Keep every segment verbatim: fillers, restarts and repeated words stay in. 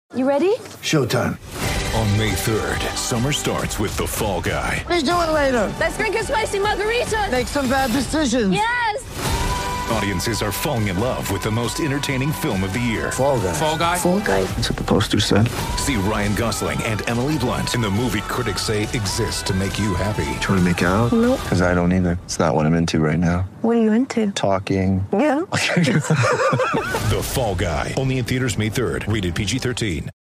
You ready? Showtime. On May third, summer starts with The Fall Guy. Let's do it later. Let's drink a spicy margarita. Make some bad decisions. Yes! Audiences are falling in love with the most entertaining film of the year. Fall Guy. Fall Guy? Fall guy. That's what the poster said. See Ryan Gosling and Emily Blunt in the movie critics say exists to make you happy. Trying to make it out? Nope. Because I don't either. It's not what I'm into right now. What are you into? Talking. Yeah. The Fall Guy. Only in theaters May third. Rated P G thirteen.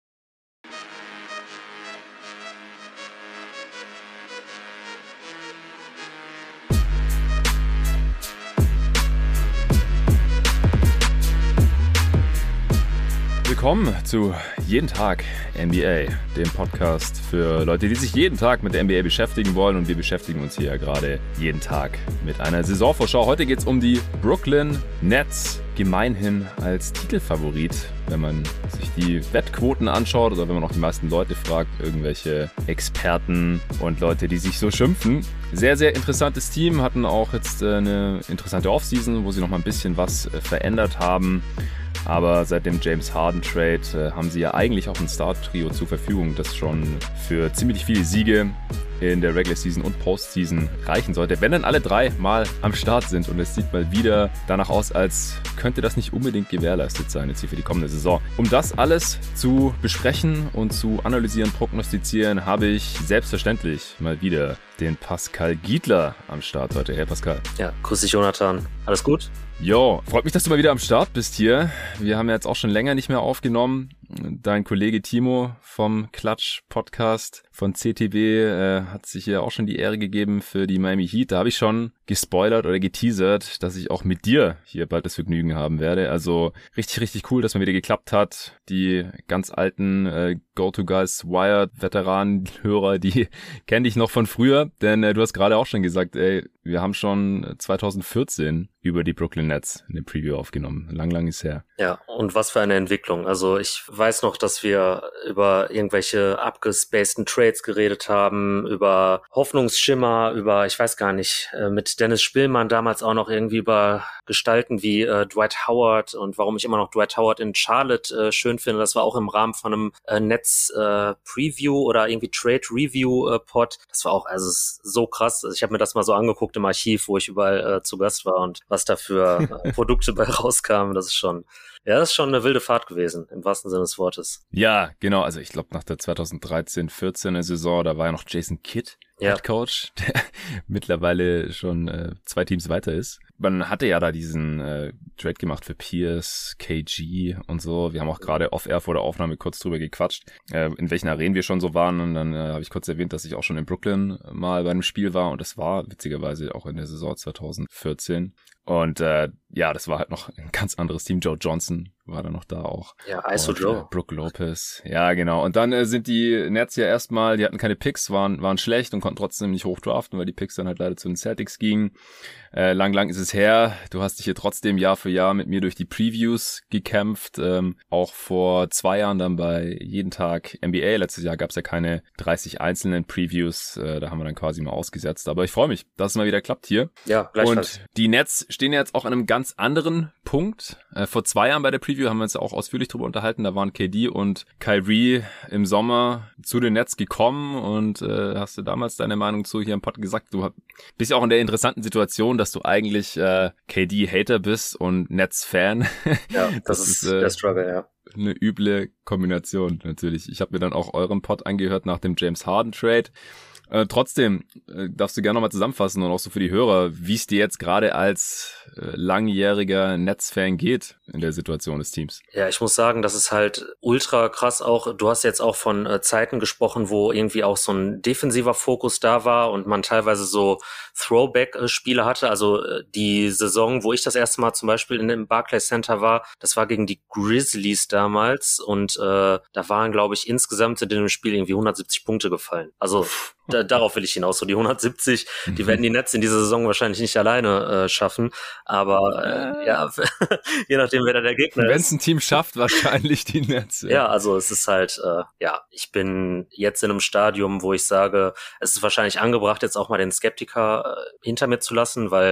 Willkommen zu Jeden Tag N B A, dem Podcast für Leute, die sich jeden Tag mit der N B A beschäftigen wollen. Und wir beschäftigen uns hier ja gerade jeden Tag mit einer Saisonvorschau. Heute geht es um die Brooklyn Nets, gemeinhin als Titelfavorit, wenn man sich die Wettquoten anschaut oder wenn man auch die meisten Leute fragt, irgendwelche Experten und Leute, die sich so schimpfen. Sehr, sehr interessantes Team, hatten auch jetzt eine interessante Offseason, wo sie noch mal ein bisschen was verändert haben. Aber seit dem James Harden-Trade äh, haben sie ja eigentlich auch ein Start-Trio zur Verfügung, das schon für ziemlich viele Siege in der Regular Season und Postseason reichen sollte, wenn dann alle drei mal am Start sind. Und es sieht mal wieder danach aus, als könnte das nicht unbedingt gewährleistet sein jetzt hier für die kommende Saison. Um das alles zu besprechen und zu analysieren, prognostizieren, habe ich selbstverständlich mal wieder den Pascal Giedler am Start heute. Hey Pascal. Ja, grüß dich Jonathan. Alles gut? Jo, freut mich, dass du mal wieder am Start bist hier. Wir haben ja jetzt auch schon länger nicht mehr aufgenommen. Dein Kollege Timo vom Klatsch-Podcast von C T B äh, hat sich hier auch schon die Ehre gegeben für die Miami Heat. Da habe ich schon gespoilert oder geteasert, dass ich auch mit dir hier bald das Vergnügen haben werde. Also richtig, richtig cool, dass man wieder geklappt hat. Die ganz alten äh, Go-To-Guys, Wired-Veteranen-Hörer, die kennen dich noch von früher. Denn äh, du hast gerade auch schon gesagt, ey, wir haben schon zwanzig vierzehn über die Brooklyn Nets in dem Preview aufgenommen. Lang, lang ist her. Ja, und was für eine Entwicklung. Also ich weiß noch, dass wir über irgendwelche abgespaceden Trades geredet haben, über Hoffnungsschimmer, über, ich weiß gar nicht, mit Dennis Spillmann damals auch noch irgendwie über Gestalten wie äh, Dwight Howard und warum ich immer noch Dwight Howard in Charlotte äh, schön finde. Das war auch im Rahmen von einem äh, Nets-Preview äh, oder irgendwie Trade-Review-Pod. Äh, das war auch, also es ist so krass. Also ich habe mir das mal so angeguckt im Archiv, wo ich überall äh, zu Gast war und was da für äh, Produkte bei rauskamen. Das ist schon, ja, das ist schon eine wilde Fahrt gewesen, im wahrsten Sinne des Wortes. Ja, genau. Also ich glaube, nach der zwanzig dreizehn vierzehner Saison, da war ja noch Jason Kidd Ja. Head Coach, der mittlerweile schon äh, zwei Teams weiter ist. Man hatte ja da diesen äh, Trade gemacht für Pierce, K G und so. Wir haben auch gerade off-air vor der Aufnahme kurz drüber gequatscht, äh, in welchen Arenen wir schon so waren. Und dann äh, habe ich kurz erwähnt, dass ich auch schon in Brooklyn mal bei einem Spiel war. Und das war witzigerweise auch in der Saison zwanzig vierzehn. Und äh, ja, das war halt noch ein ganz anderes Team. Joe Johnson war da noch da auch. Ja, Iso und, Joe. Äh, Brook Lopez. Ja, genau. Und dann äh, sind die Nets ja erstmal, die hatten keine Picks, waren waren schlecht und konnten trotzdem nicht hoch draften, weil die Picks dann halt leider zu den Celtics gingen. Äh, lang, lang ist es her. Du hast dich hier trotzdem Jahr für Jahr mit mir durch die Previews gekämpft. Ähm, auch vor zwei Jahren dann bei Jeden Tag N B A. Letztes Jahr gab es ja keine dreißig einzelnen Previews. Äh, da haben wir dann quasi mal ausgesetzt. Aber ich freue mich, dass es mal wieder klappt hier. Ja, gleichfalls. Und die Nets stehen jetzt auch an einem ganz anderen Punkt. Äh, vor zwei Jahren bei der Preview haben wir uns ja auch ausführlich drüber unterhalten. Da waren K D und Kyrie im Sommer zu den Nets gekommen und äh, hast du damals deine Meinung zu hier im Pod gesagt. Du bist ja auch in der interessanten Situation, dass du eigentlich äh, K D-Hater bist und Nets-Fan. Ja, das, das ist äh, der Struggle, ja. Eine üble Kombination natürlich. Ich habe mir dann auch euren Pod angehört nach dem James Harden-Trade. Äh, trotzdem äh, darfst du gerne nochmal zusammenfassen und auch so für die Hörer, wie es dir jetzt gerade als äh, langjähriger Nets-Fan geht in der Situation des Teams. Ja, ich muss sagen, das ist halt ultra krass auch. Du hast jetzt auch von äh, Zeiten gesprochen, wo irgendwie auch so ein defensiver Fokus da war und man teilweise so Throwback-Spiele hatte. Also äh, die Saison, wo ich das erste Mal zum Beispiel in dem Barclays Center war, das war gegen die Grizzlies damals und äh, da waren, glaube ich, insgesamt in dem Spiel irgendwie hundertsiebzig Punkte gefallen. Also da, darauf will ich hinaus. So die hundertsiebzig, die werden die Nets in dieser Saison wahrscheinlich nicht alleine äh, schaffen. Aber äh, ja, je nachdem, wer da der Gegner ist. Wenn es ein Team schafft, wahrscheinlich die Nets. Ja, ja also es ist halt, äh, ja, ich bin jetzt in einem Stadium, wo ich sage, es ist wahrscheinlich angebracht, jetzt auch mal den Skeptiker äh, hinter mir zu lassen, weil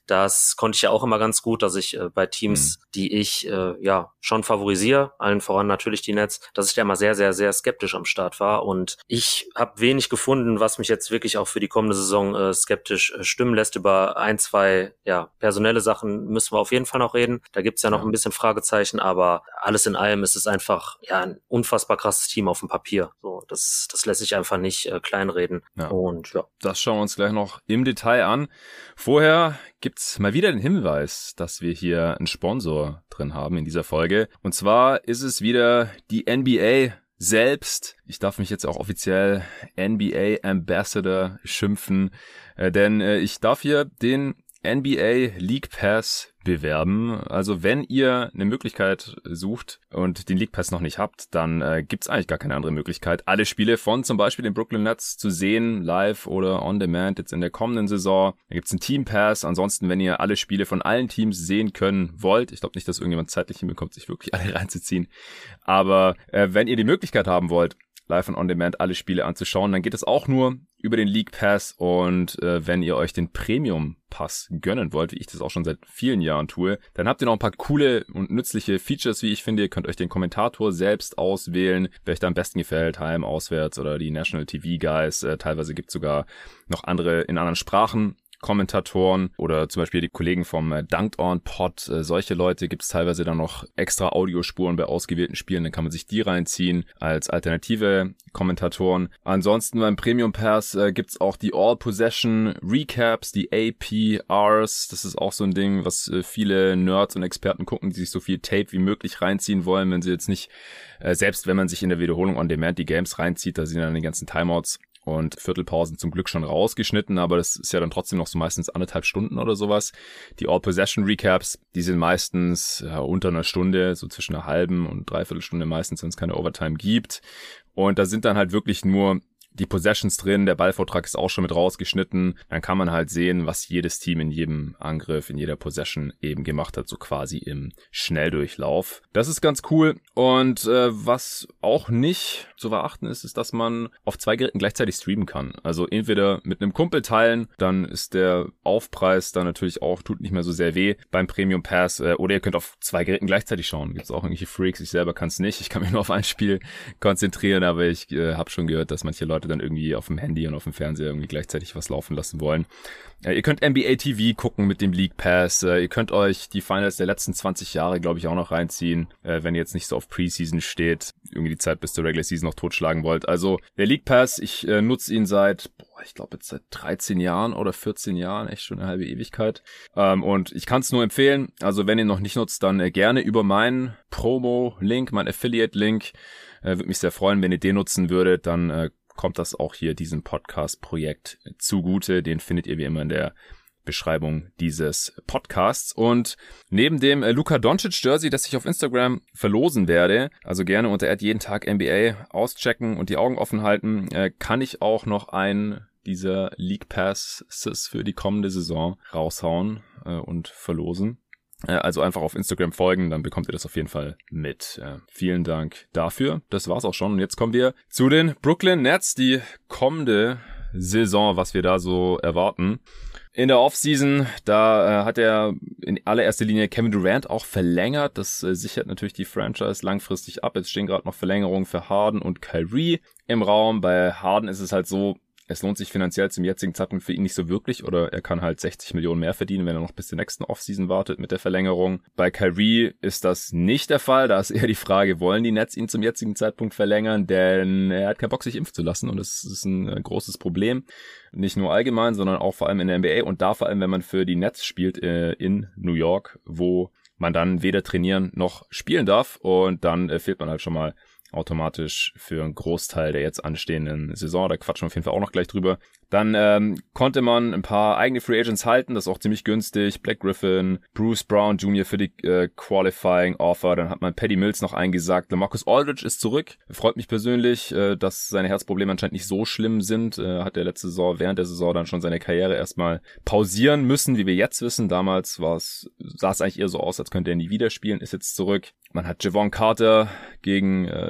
Das konnte ich ja auch immer ganz gut, dass ich äh, bei Teams, mhm. die ich äh, ja schon favorisiere, allen voran natürlich die Nets, dass ich da immer sehr, sehr, sehr skeptisch am Start war. Und ich habe wenig gefunden, was mich jetzt wirklich auch für die kommende Saison äh, skeptisch äh, stimmen lässt. Über ein, zwei ja personelle Sachen müssen wir auf jeden Fall noch reden. Da gibt's ja noch ja. ein bisschen Fragezeichen, aber alles in allem ist es einfach ja ein unfassbar krasses Team auf dem Papier. So, das, das lässt sich einfach nicht äh, kleinreden. Ja. Und ja. Das schauen wir uns gleich noch im Detail an. Vorher gibt's mal wieder den Hinweis, dass wir hier einen Sponsor drin haben in dieser Folge. Und zwar ist es wieder die N B A selbst. Ich darf mich jetzt auch offiziell N B A Ambassador schimpfen, äh, denn äh, ich darf hier den N B A League Pass bewerben. Also wenn ihr eine Möglichkeit sucht und den League Pass noch nicht habt, dann äh, gibt's eigentlich gar keine andere Möglichkeit, alle Spiele von zum Beispiel den Brooklyn Nets zu sehen, live oder on demand jetzt in der kommenden Saison. Da gibt's einen Team Pass. Ansonsten, wenn ihr alle Spiele von allen Teams sehen können wollt, ich glaube nicht, dass irgendjemand zeitlich hinbekommt, sich wirklich alle reinzuziehen, aber äh, wenn ihr die Möglichkeit haben wollt, live und on demand alle Spiele anzuschauen, dann geht es auch nur über den League Pass. Und äh, wenn ihr euch den Premium Pass gönnen wollt, wie ich das auch schon seit vielen Jahren tue, dann habt ihr noch ein paar coole und nützliche Features, wie ich finde. Ihr könnt euch den Kommentator selbst auswählen, wer euch da am besten gefällt, heim, auswärts oder die National T V Guys. Äh, teilweise gibt's sogar noch andere in anderen Sprachen. Kommentatoren oder zum Beispiel die Kollegen vom äh, Dunked On Pod, äh, solche Leute gibt es teilweise dann noch extra Audiospuren bei ausgewählten Spielen, dann kann man sich die reinziehen als alternative Kommentatoren. Ansonsten beim Premium Pass äh, gibt es auch die All Possession Recaps, die A P Rs, das ist auch so ein Ding, was äh, viele Nerds und Experten gucken, die sich so viel Tape wie möglich reinziehen wollen, wenn sie jetzt nicht, äh, selbst wenn man sich in der Wiederholung on Demand die Games reinzieht, da sind dann die ganzen Timeouts und Viertelpausen zum Glück schon rausgeschnitten, aber das ist ja dann trotzdem noch so meistens anderthalb Stunden oder sowas. Die All-Possession-Recaps, die sind meistens ja, unter einer Stunde, so zwischen einer halben und dreiviertel Stunde meistens, wenn es keine Overtime gibt. Und da sind dann halt wirklich nur die Possessions drin, der Ballvortrag ist auch schon mit rausgeschnitten. Dann kann man halt sehen, was jedes Team in jedem Angriff, in jeder Possession eben gemacht hat, so quasi im Schnelldurchlauf. Das ist ganz cool. Und äh, was auch nicht zu beachten ist, ist, dass man auf zwei Geräten gleichzeitig streamen kann. Also entweder mit einem Kumpel teilen, dann ist der Aufpreis dann natürlich auch, tut nicht mehr so sehr weh beim Premium Pass. Äh, oder ihr könnt auf zwei Geräten gleichzeitig schauen. Gibt es auch irgendwelche Freaks, ich selber kann es nicht. Ich kann mich nur auf ein Spiel konzentrieren, aber ich äh, habe schon gehört, dass manche Leute dann irgendwie auf dem Handy und auf dem Fernseher irgendwie gleichzeitig was laufen lassen wollen. Äh, ihr könnt N B A T V gucken mit dem League Pass. Äh, ihr könnt euch die Finals der letzten zwanzig Jahre, glaube ich, auch noch reinziehen, äh, wenn ihr jetzt nicht so auf Preseason steht, irgendwie die Zeit bis zur Regular Season noch totschlagen wollt. Also der League Pass, ich äh, nutze ihn seit, boah, ich glaube jetzt seit dreizehn Jahren oder vierzehn Jahren, echt schon eine halbe Ewigkeit. Ähm, und ich kann es nur empfehlen. Also wenn ihr noch nicht nutzt, dann äh, gerne über meinen Promo-Link, meinen Affiliate-Link. Äh, würde mich sehr freuen, wenn ihr den nutzen würdet. Dann äh, kommt das auch hier diesem Podcast-Projekt zugute. Den findet ihr wie immer in der Beschreibung dieses Podcasts. Und neben dem äh, Luka Doncic Jersey, das ich auf Instagram verlosen werde, also gerne unter jeden Tag N B A auschecken und die Augen offen halten, äh, kann ich auch noch einen dieser League Passes für die kommende Saison raushauen äh, und verlosen. Also einfach auf Instagram folgen, dann bekommt ihr das auf jeden Fall mit. Äh, vielen Dank dafür. Das war's auch schon. Und jetzt kommen wir zu den Brooklyn Nets, die kommende Saison, was wir da so erwarten. In der Offseason, da äh, hat er in allererster Linie Kevin Durant auch verlängert. Das äh, sichert natürlich die Franchise langfristig ab. Jetzt stehen gerade noch Verlängerungen für Harden und Kyrie im Raum. Bei Harden ist es halt so, es lohnt sich finanziell zum jetzigen Zeitpunkt für ihn nicht so wirklich, oder er kann halt sechzig Millionen mehr verdienen, wenn er noch bis zur nächsten Offseason wartet mit der Verlängerung. Bei Kyrie ist das nicht der Fall, da ist eher die Frage, wollen die Nets ihn zum jetzigen Zeitpunkt verlängern, denn er hat keinen Bock, sich impfen zu lassen, und das ist ein äh, großes Problem. Nicht nur allgemein, sondern auch vor allem in der N B A, und da vor allem, wenn man für die Nets spielt äh, in New York, wo man dann weder trainieren noch spielen darf, und dann äh, fehlt man halt schon mal automatisch für einen Großteil der jetzt anstehenden Saison. Da quatschen wir auf jeden Fall auch noch gleich drüber. Dann ähm, konnte man ein paar eigene Free Agents halten, das ist auch ziemlich günstig. Black Griffin, Bruce Brown Junior für die äh, Qualifying Offer. Dann hat man Patty Mills noch eingesagt. LaMarcus Aldridge ist zurück. Freut mich persönlich, äh, dass seine Herzprobleme anscheinend nicht so schlimm sind. Äh, hat er letzte Saison, während der Saison dann schon seine Karriere erstmal pausieren müssen, wie wir jetzt wissen. Damals war es, sah es eigentlich eher so aus, als könnte er nie wieder spielen, ist jetzt zurück. Man hat Javon Carter gegen äh,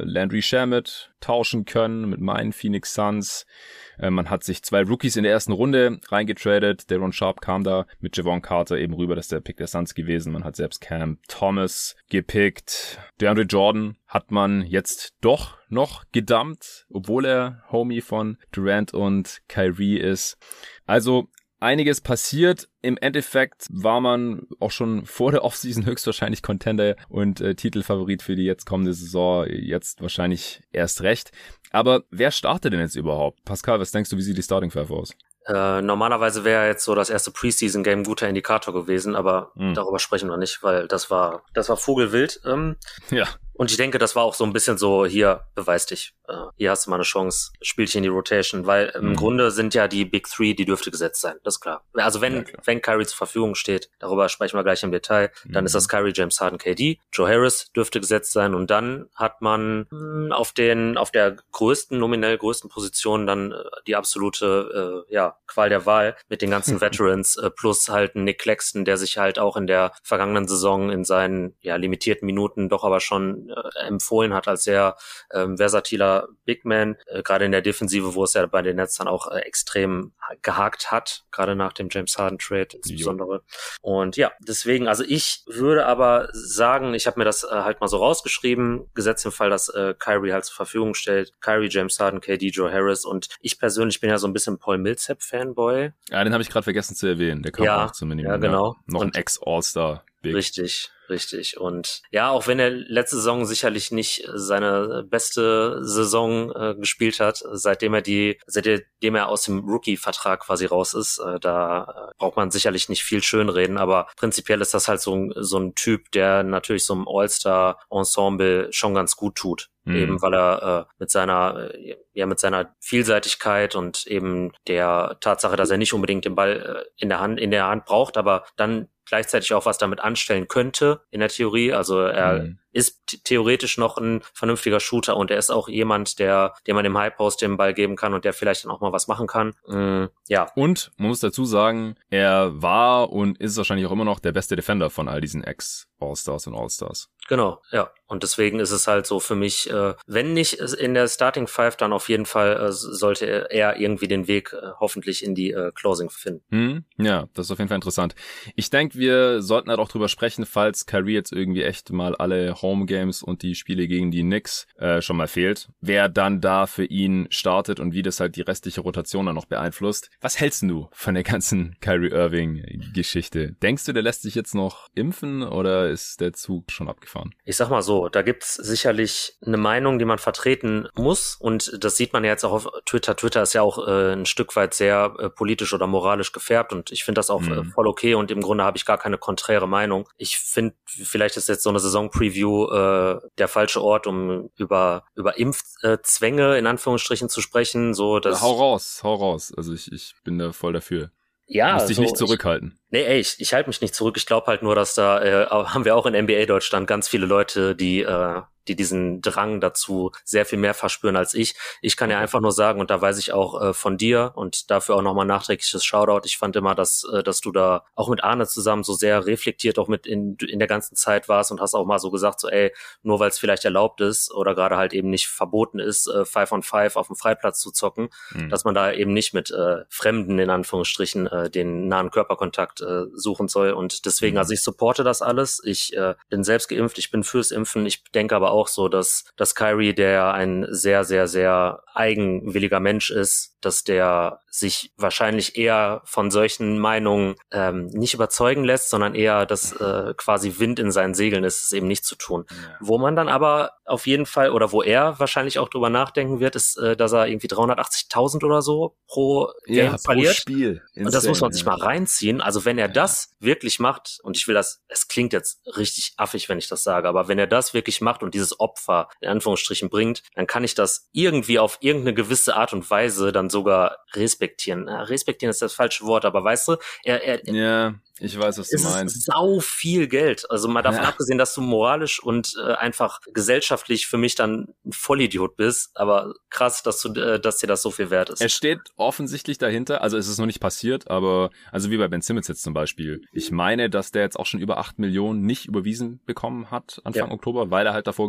Landry Shamet tauschen können mit meinen Phoenix Suns. Man hat sich zwei Rookies in der ersten Runde reingetradet. Daron Sharp kam da mit Javon Carter eben rüber, das ist der Pick der Suns gewesen. Man hat selbst Cam Thomas gepickt. DeAndre Jordan hat man jetzt doch noch gedumpt, obwohl er Homie von Durant und Kyrie ist. Also einiges passiert. Im Endeffekt war man auch schon vor der Offseason höchstwahrscheinlich Contender und äh, Titelfavorit für die jetzt kommende Saison. Jetzt wahrscheinlich erst recht. Aber wer startet denn jetzt überhaupt? Pascal, was denkst du, wie sieht die Starting Five aus? Äh, normalerweise wäre jetzt so das erste Preseason-Game ein guter Indikator gewesen, aber mhm. darüber sprechen wir nicht, weil das war das war Vogelwild. Ähm, ja. Und ich denke, das war auch so ein bisschen so, hier, beweis dich. Äh, hier hast du mal eine Chance, spiel dich in die Rotation, weil im mhm. Grunde sind ja die Big Three, die dürfte gesetzt sein, das ist klar. Also wenn, ja, klar. wenn Kyrie zur Verfügung steht, darüber sprechen wir gleich im Detail, dann mhm. ist das Kyrie, James Harden, K D. Joe Harris dürfte gesetzt sein und dann hat man mh, auf den, auf der größten, nominell größten Position dann äh, die absolute, äh, ja, Qual der Wahl mit den ganzen Veterans, äh, plus halt Nick Claxton, der sich halt auch in der vergangenen Saison in seinen, ja, limitierten Minuten doch aber schon äh, empfohlen hat als sehr ähm, versatiler Big Man, äh, gerade in der Defensive, wo es ja bei den Nets dann auch äh, extrem gehakt hat, gerade nach dem James Harden Trade insbesondere. Jo. Und ja, deswegen, also ich würde aber sagen, ich habe mir das äh, halt mal so rausgeschrieben, gesetzt im Fall, dass äh, Kyrie halt zur Verfügung stellt, Kyrie, James Harden, K D, Joe Harris und ich persönlich bin ja so ein bisschen Paul Millsap-Fanboy. Ja, den habe ich gerade vergessen zu erwähnen, der kam ja, auch zum Minimum. Ja, genau. Ja, noch ein Ex-All-Star. Big. Richtig. Richtig. Und ja, auch wenn er letzte Saison sicherlich nicht seine beste Saison äh, gespielt hat, seitdem er die, seitdem er aus dem Rookie-Vertrag quasi raus ist, äh, da äh, braucht man sicherlich nicht viel schönreden, aber prinzipiell ist das halt so, so ein Typ, der natürlich so einem All-Star-Ensemble schon ganz gut tut. Mhm. Eben weil er äh, mit seiner äh, ja mit seiner Vielseitigkeit und eben der Tatsache, dass er nicht unbedingt den Ball äh, in der Hand in der Hand braucht, aber dann gleichzeitig auch was damit anstellen könnte in der Theorie. Also er mhm. ist t- theoretisch noch ein vernünftiger Shooter und er ist auch jemand, der, dem man im High Post den Ball geben kann und der vielleicht dann auch mal was machen kann. Mhm, ja. Und man muss dazu sagen, er war und ist wahrscheinlich auch immer noch der beste Defender von all diesen Ex-All-Stars und All-Stars. Genau, ja. Und deswegen ist es halt so für mich, äh, wenn nicht in der Starting Five, dann auf jeden Fall äh, sollte er irgendwie den Weg äh, hoffentlich in die äh, Closing finden. Hm, ja, das ist auf jeden Fall interessant. Ich denke, wir sollten halt auch drüber sprechen, falls Kyrie jetzt irgendwie echt mal alle Home Games und die Spiele gegen die Knicks äh, schon mal fehlt, wer dann da für ihn startet und wie das halt die restliche Rotation dann noch beeinflusst. Was hältst du von der ganzen Kyrie Irving-Geschichte? Denkst du, der lässt sich jetzt noch impfen oder ist der Zug schon abgefahren? Ich sag mal so, da gibt's sicherlich eine Meinung, die man vertreten muss und das sieht man ja jetzt auch auf Twitter. Twitter ist ja auch äh, ein Stück weit sehr äh, politisch oder moralisch gefärbt und ich finde das auch mhm. äh, voll okay und im Grunde habe ich gar keine konträre Meinung. Ich finde, vielleicht ist jetzt so eine Saison-Preview äh, der falsche Ort, um über über Impfzwänge in Anführungsstrichen zu sprechen. So, dass hau raus, hau raus. Also ich ich bin da voll dafür. Ja, du musst dich so, nicht zurückhalten. Ich, nee, ey, ich, ich halte mich nicht zurück. Ich glaube halt nur, dass da äh, haben wir auch in N B A Deutschland ganz viele Leute, die äh, die diesen Drang dazu sehr viel mehr verspüren als ich. Ich kann ja einfach nur sagen, und da weiß ich auch äh, von dir und dafür auch nochmal nachträgliches Shoutout. Ich fand immer, dass äh, dass du da auch mit Arne zusammen so sehr reflektiert auch mit in in der ganzen Zeit warst und hast auch mal so gesagt, so ey, nur weil es vielleicht erlaubt ist oder gerade halt eben nicht verboten ist, äh, Five on Five auf dem Freiplatz zu zocken, mhm. dass man da eben nicht mit äh, Fremden in Anführungsstrichen äh, den nahen Körperkontakt äh, suchen soll. Und deswegen, mhm. also ich supporte das alles. Ich äh, bin selbst geimpft, ich bin fürs Impfen. Ich denke aber auch so, dass, dass Kyrie, der ein sehr, sehr, sehr eigenwilliger Mensch ist, dass der sich wahrscheinlich eher von solchen Meinungen ähm, nicht überzeugen lässt, sondern eher, dass äh, quasi Wind in seinen Segeln ist, es eben nicht zu tun. Ja. Wo man dann aber auf jeden Fall, oder wo er wahrscheinlich auch drüber nachdenken wird, ist, äh, dass er irgendwie dreihundertachtzigtausend oder so pro Game ja, verliert. Pro Spiel. Insane, und das muss man sich ja. mal reinziehen. Also wenn er ja. das wirklich macht, und ich will das, es klingt jetzt richtig affig, wenn ich das sage, aber wenn er das wirklich macht und dieses Opfer in Anführungsstrichen bringt, dann kann ich das irgendwie auf irgendeine gewisse Art und Weise dann sogar respektieren. Ja, respektieren ist das falsche Wort, aber weißt du, er, er ja, ich weiß, was du es meinst. Ist sau viel Geld. Also mal davon ja. abgesehen, dass du moralisch und äh, einfach gesellschaftlich für mich dann ein Vollidiot bist, aber krass, dass du, äh, dass dir das so viel wert ist. Er steht offensichtlich dahinter, also es ist noch nicht passiert, aber also wie bei Ben Simmons jetzt zum Beispiel. Ich meine, dass der jetzt auch schon über acht Millionen nicht überwiesen bekommen hat Anfang ja. Oktober, weil er halt davor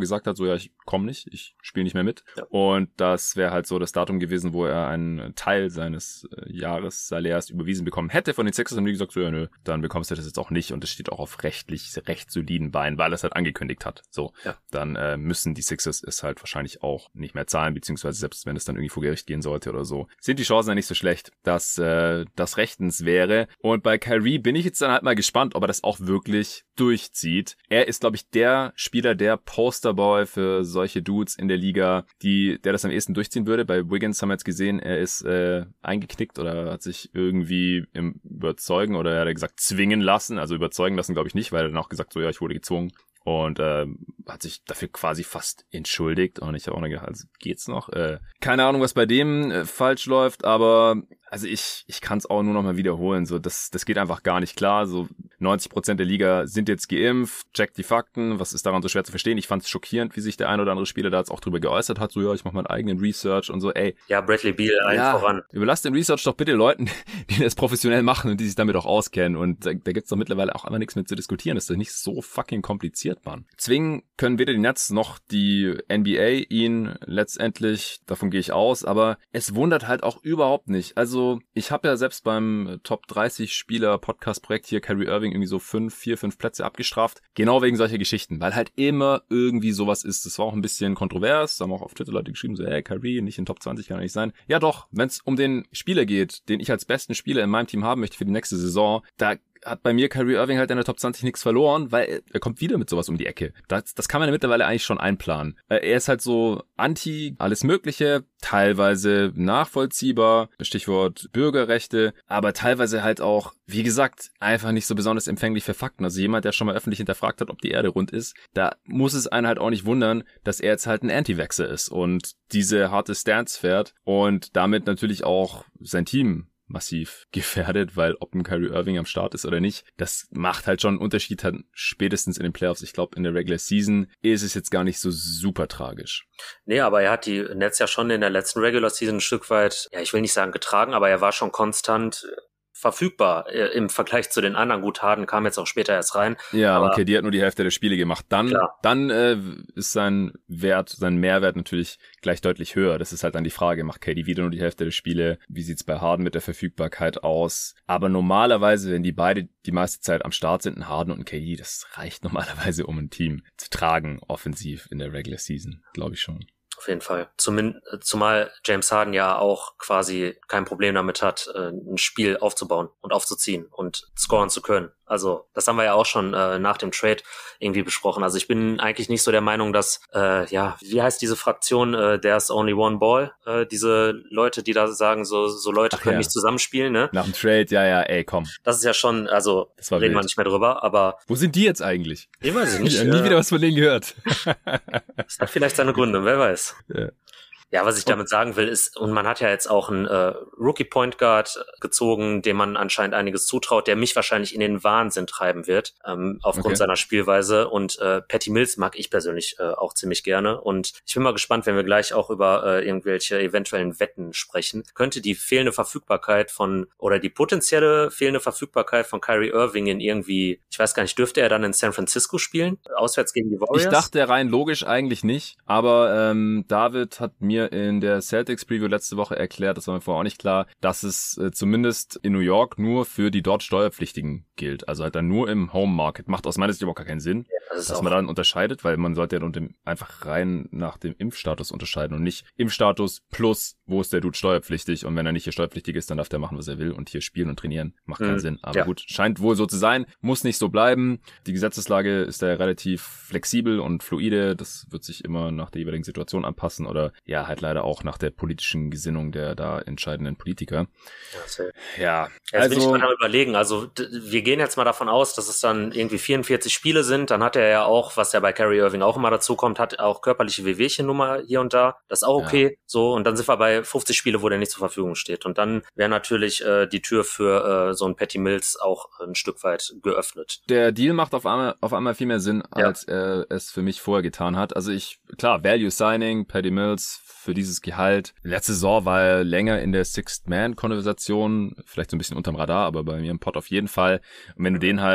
gesagt hat, so ja, ich komme nicht, ich spiele nicht mehr mit. Ja. Und das wäre halt so das Datum gewesen, wo er einen Teil seines äh, Jahressalärs überwiesen bekommen hätte von den Sixers. Und die gesagt, so ja, nö, dann bekommst du das jetzt auch nicht. Und das steht auch auf rechtlich recht soliden Beinen, weil er es halt angekündigt hat. So, ja. dann äh, müssen die Sixers es halt wahrscheinlich auch nicht mehr zahlen, beziehungsweise selbst wenn es dann irgendwie vor Gericht gehen sollte oder so, sind die Chancen ja nicht so schlecht, dass äh, das rechtens wäre. Und bei Kyrie bin ich jetzt dann halt mal gespannt, ob er das auch wirklich durchzieht. Er ist, glaube ich, der Spieler, der Posterboy für solche Dudes in der Liga, die der das am ehesten durchziehen würde. Bei Wiggins haben wir jetzt gesehen, er ist äh, eingeknickt oder hat sich irgendwie im überzeugen oder er hat gesagt zwingen lassen. Also überzeugen lassen glaube ich nicht, weil er dann auch gesagt so, ja, ich wurde gezwungen. Und äh, hat sich dafür quasi fast entschuldigt. Und ich habe auch noch gedacht, also geht's noch? Äh, keine Ahnung, was bei dem äh, falsch läuft, aber also ich ich kann es auch nur noch mal wiederholen. So, das das geht einfach gar nicht klar. So neunzig Prozent der Liga sind jetzt geimpft. Checkt die Fakten. Was ist daran so schwer zu verstehen? Ich fand es schockierend, wie sich der ein oder andere Spieler da jetzt auch drüber geäußert hat. So, ja, ich mache meinen eigenen Research und so. Ey, ja, Bradley Beal allen ja, voran. Überlasst den Research doch bitte Leuten, die das professionell machen und die sich damit auch auskennen. Und da, da gibt's doch mittlerweile auch einfach nichts mit zu diskutieren. Das ist doch nicht so fucking kompliziert, Mann. Zwingen können weder die Nets noch die N B A ihn letztendlich, davon gehe ich aus, aber es wundert halt auch überhaupt nicht. Also ich habe ja selbst beim Top dreißig Spieler Podcast Projekt hier Kyrie Irving irgendwie so fünf, vier, fünf Plätze abgestraft, genau wegen solcher Geschichten, weil halt immer irgendwie sowas ist. Das war auch ein bisschen kontrovers, da haben auch auf Twitter Leute geschrieben, so hey, Kyrie nicht in Top zwanzig kann er nicht sein. Ja doch, wenn es um den Spieler geht, den ich als besten Spieler in meinem Team haben möchte für die nächste Saison, da hat bei mir Kyrie Irving halt in der Top zwanzig nichts verloren, weil er kommt wieder mit sowas um die Ecke. Das, das kann man ja mittlerweile eigentlich schon einplanen. Er ist halt so anti alles Mögliche, teilweise nachvollziehbar, Stichwort Bürgerrechte, aber teilweise halt auch, wie gesagt, einfach nicht so besonders empfänglich für Fakten. Also jemand, der schon mal öffentlich hinterfragt hat, ob die Erde rund ist, da muss es einen halt auch nicht wundern, dass er jetzt halt ein Anti-Vaxxer ist und diese harte Stance fährt und damit natürlich auch sein Team massiv gefährdet, weil ob ein Kyrie Irving am Start ist oder nicht, das macht halt schon einen Unterschied, halt spätestens in den Playoffs. Ich glaube, in der Regular Season ist es jetzt gar nicht so super tragisch. Nee, aber er hat die Nets ja schon in der letzten Regular Season ein Stück weit, ja, ich will nicht sagen getragen, aber er war schon konstant verfügbar äh, im Vergleich zu den anderen. Gut, Harden kam jetzt auch später erst rein. Ja, aber okay, die hat nur die Hälfte der Spiele gemacht. Dann klar. dann äh, ist sein Wert, sein Mehrwert natürlich gleich deutlich höher. Das ist halt dann die Frage, macht K D wieder nur die Hälfte der Spiele? Wie sieht's bei Harden mit der Verfügbarkeit aus? Aber normalerweise, wenn die beide die meiste Zeit am Start sind, ein Harden und ein K D, das reicht normalerweise, um ein Team zu tragen, offensiv in der Regular Season, glaube ich schon. Auf jeden Fall. Zumin- zumal James Harden ja auch quasi kein Problem damit hat, ein Spiel aufzubauen und aufzuziehen und scoren zu können. Also das haben wir ja auch schon äh, nach dem Trade irgendwie besprochen. Also ich bin eigentlich nicht so der Meinung, dass, äh, ja, wie heißt diese Fraktion, äh, there's only one ball? Äh, diese Leute, die da sagen, so so Leute Ach können ja. nicht zusammenspielen, ne? Nach dem Trade, ja, ja, ey, komm. Das ist ja schon, also Das war reden wir wild. nicht mehr drüber, aber Wo sind die jetzt eigentlich? ich weiß es Ich nicht. habe nie äh, wieder was von denen gehört. Das hat vielleicht seine Gründe, wer weiß. Ja. Ja, was ich damit sagen will, ist, und man hat ja jetzt auch einen äh, Rookie-Point Guard gezogen, dem man anscheinend einiges zutraut, der mich wahrscheinlich in den Wahnsinn treiben wird, ähm, aufgrund Okay. seiner Spielweise. Und äh, Patty Mills mag ich persönlich äh, auch ziemlich gerne. Und ich bin mal gespannt, wenn wir gleich auch über äh, irgendwelche eventuellen Wetten sprechen. Könnte die fehlende Verfügbarkeit von, oder die potenzielle fehlende Verfügbarkeit von Kyrie Irving in irgendwie, ich weiß gar nicht, dürfte er dann in San Francisco spielen? Auswärts gegen die Warriors? Ich dachte rein logisch eigentlich nicht, aber ähm, David hat mir in der Celtics-Preview letzte Woche erklärt, das war mir vorher auch nicht klar, dass es äh, zumindest in New York nur für die dort Steuerpflichtigen gilt. Also halt dann nur im Home-Market. Macht aus meiner Sicht überhaupt gar keinen Sinn, das ist dass auch- man dann unterscheidet, weil man sollte ja unter dem, einfach rein nach dem Impfstatus unterscheiden und nicht Impfstatus plus, wo ist der Dude steuerpflichtig und wenn er nicht hier steuerpflichtig ist, dann darf der machen, was er will und hier spielen und trainieren. Macht keinen Mhm. Sinn. Aber Ja. gut, scheint wohl so zu sein, muss nicht so bleiben. Die Gesetzeslage ist da ja relativ flexibel und fluide. Das wird sich immer nach der jeweiligen Situation anpassen oder ja, halt leider auch nach der politischen Gesinnung der da entscheidenden Politiker. Ja, safe. Ja, Jetzt bin ich also mal am überlegen, also d- wir gehen jetzt mal davon aus, dass es dann irgendwie vierundvierzig Spiele sind, dann hat er ja auch, was ja bei Kyrie Irving auch immer dazu kommt, hat auch körperliche Wehwehchennummer hier und da, das ist auch okay, so, und dann sind wir bei fünfzig Spiele, wo der nicht zur Verfügung steht und dann wäre natürlich äh, die Tür für äh, so einen Patty Mills auch ein Stück weit geöffnet. der Deal macht auf einmal, auf einmal viel mehr Sinn, Ja. als er es für mich vorher getan hat. Also ich, klar, Value Signing, Patty Mills für dieses Gehalt. Letzte Saison war er länger in der Sixth-Man-Konversation, vielleicht so ein bisschen unterm Radar, aber bei mir im Pod auf jeden Fall. Und wenn du den halt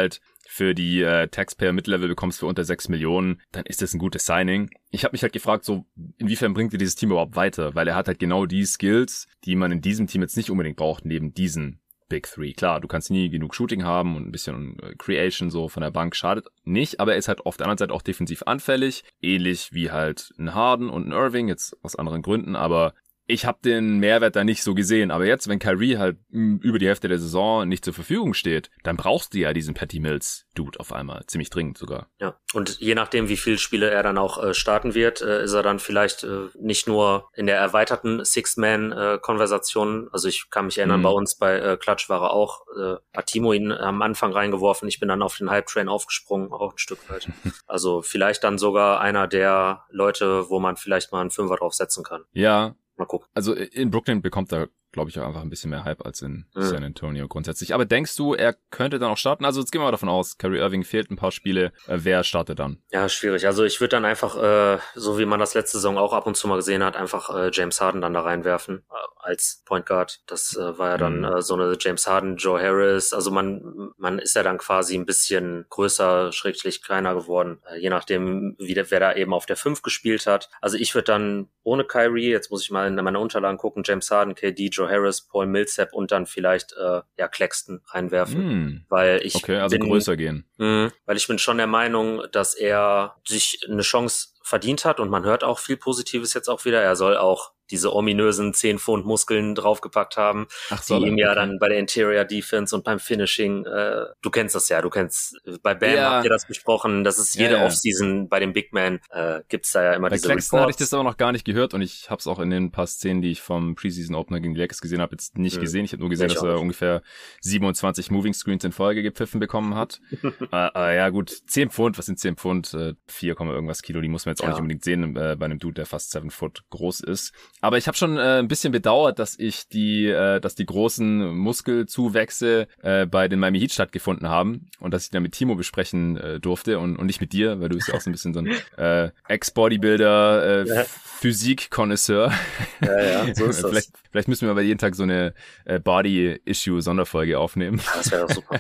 für die äh, Taxpayer Mid-Level bekommst für unter sechs Millionen, dann ist das ein gutes Signing. Ich habe mich halt gefragt, so inwiefern bringt dir dieses Team überhaupt weiter? Weil er hat halt genau die Skills, die man in diesem Team jetzt nicht unbedingt braucht, neben diesen Big Three. Klar, du kannst nie genug Shooting haben und ein bisschen Creation so von der Bank schadet nicht, aber er ist halt auf der anderen Seite auch defensiv anfällig, ähnlich wie halt ein Harden und ein Irving, jetzt aus anderen Gründen, aber ich habe den Mehrwert da nicht so gesehen, aber jetzt, wenn Kyrie halt m, über die Hälfte der Saison nicht zur Verfügung steht, dann brauchst du ja diesen Patty Mills-Dude auf einmal, ziemlich dringend sogar. Ja, und je nachdem, wie viele Spiele er dann auch äh, starten wird, äh, ist er dann vielleicht äh, nicht nur in der erweiterten Six-Man-Konversation, also ich kann mich erinnern, mhm. bei uns bei äh, Klatsch war er auch, äh, hat Timo ihn am Anfang reingeworfen, ich bin dann auf den Hype-Train aufgesprungen, auch ein Stück weit. Also vielleicht dann sogar einer der Leute, wo man vielleicht mal einen Fünfer drauf setzen kann. Ja, mal gucken. Also in Brooklyn bekommt er, glaube ich, auch einfach ein bisschen mehr Hype als in mhm. San Antonio grundsätzlich. Aber denkst du, er könnte dann auch starten? Also jetzt gehen wir mal davon aus, Kyrie Irving fehlt ein paar Spiele. Äh, wer startet dann? Ja, schwierig. Also ich würde dann einfach, äh, so wie man das letzte Saison auch ab und zu mal gesehen hat, einfach äh, James Harden dann da reinwerfen äh, als Point Guard. Das äh, war ja dann mhm. äh, so eine James Harden, Joe Harris. Also man man ist ja dann quasi ein bisschen größer, schrägstrich kleiner geworden, äh, je nachdem, wie der, wer da eben auf der fünf gespielt hat. Also ich würde dann ohne Kyrie, jetzt muss ich mal in meine Unterlagen gucken, James Harden, K D, Joe Harris, Paul Millsap und dann vielleicht äh, ja Claxton reinwerfen, mm. weil ich okay, also bin, größer gehen. Mh, weil ich bin schon der Meinung, dass er sich eine Chance verdient hat und man hört auch viel Positives jetzt auch wieder. Er soll auch diese ominösen zehn Pfund Muskeln draufgepackt haben, Ach so, die ihm ja okay. dann bei der Interior Defense und beim Finishing, äh, du kennst das ja, du kennst, bei Bam ja. habt ihr das besprochen, das ist jede ja, ja. Offseason bei den Big Men, äh, gibt's da ja immer bei diese Claxton hatte ich Reports. das aber noch gar nicht gehört und ich habe es auch in den paar Szenen, die ich vom Preseason Opener gegen die Lakers gesehen habe, jetzt nicht hm. gesehen. Ich habe nur gesehen, ich dass er nicht. ungefähr siebenundzwanzig Moving Screens in Folge gepfiffen bekommen hat. äh, äh, ja gut, zehn Pfund, was sind zehn Pfund? Äh, vier, irgendwas Kilo, die muss man jetzt auch ja. nicht unbedingt sehen äh, bei einem Dude, der fast seven Foot groß ist. Aber ich habe schon äh, ein bisschen bedauert, dass ich die, äh, dass die großen Muskelzuwächse äh, bei den Miami Heat stattgefunden haben und dass ich dann mit Timo besprechen äh, durfte und, und nicht mit dir, weil du bist ja auch so ein bisschen so ein äh, Ex-Bodybuilder, äh, ja. Physik-Konnoisseur. Ja, ja, so ist das. vielleicht, vielleicht müssen wir aber jeden Tag so eine äh, Body-Issue-Sonderfolge aufnehmen. Das wäre doch super.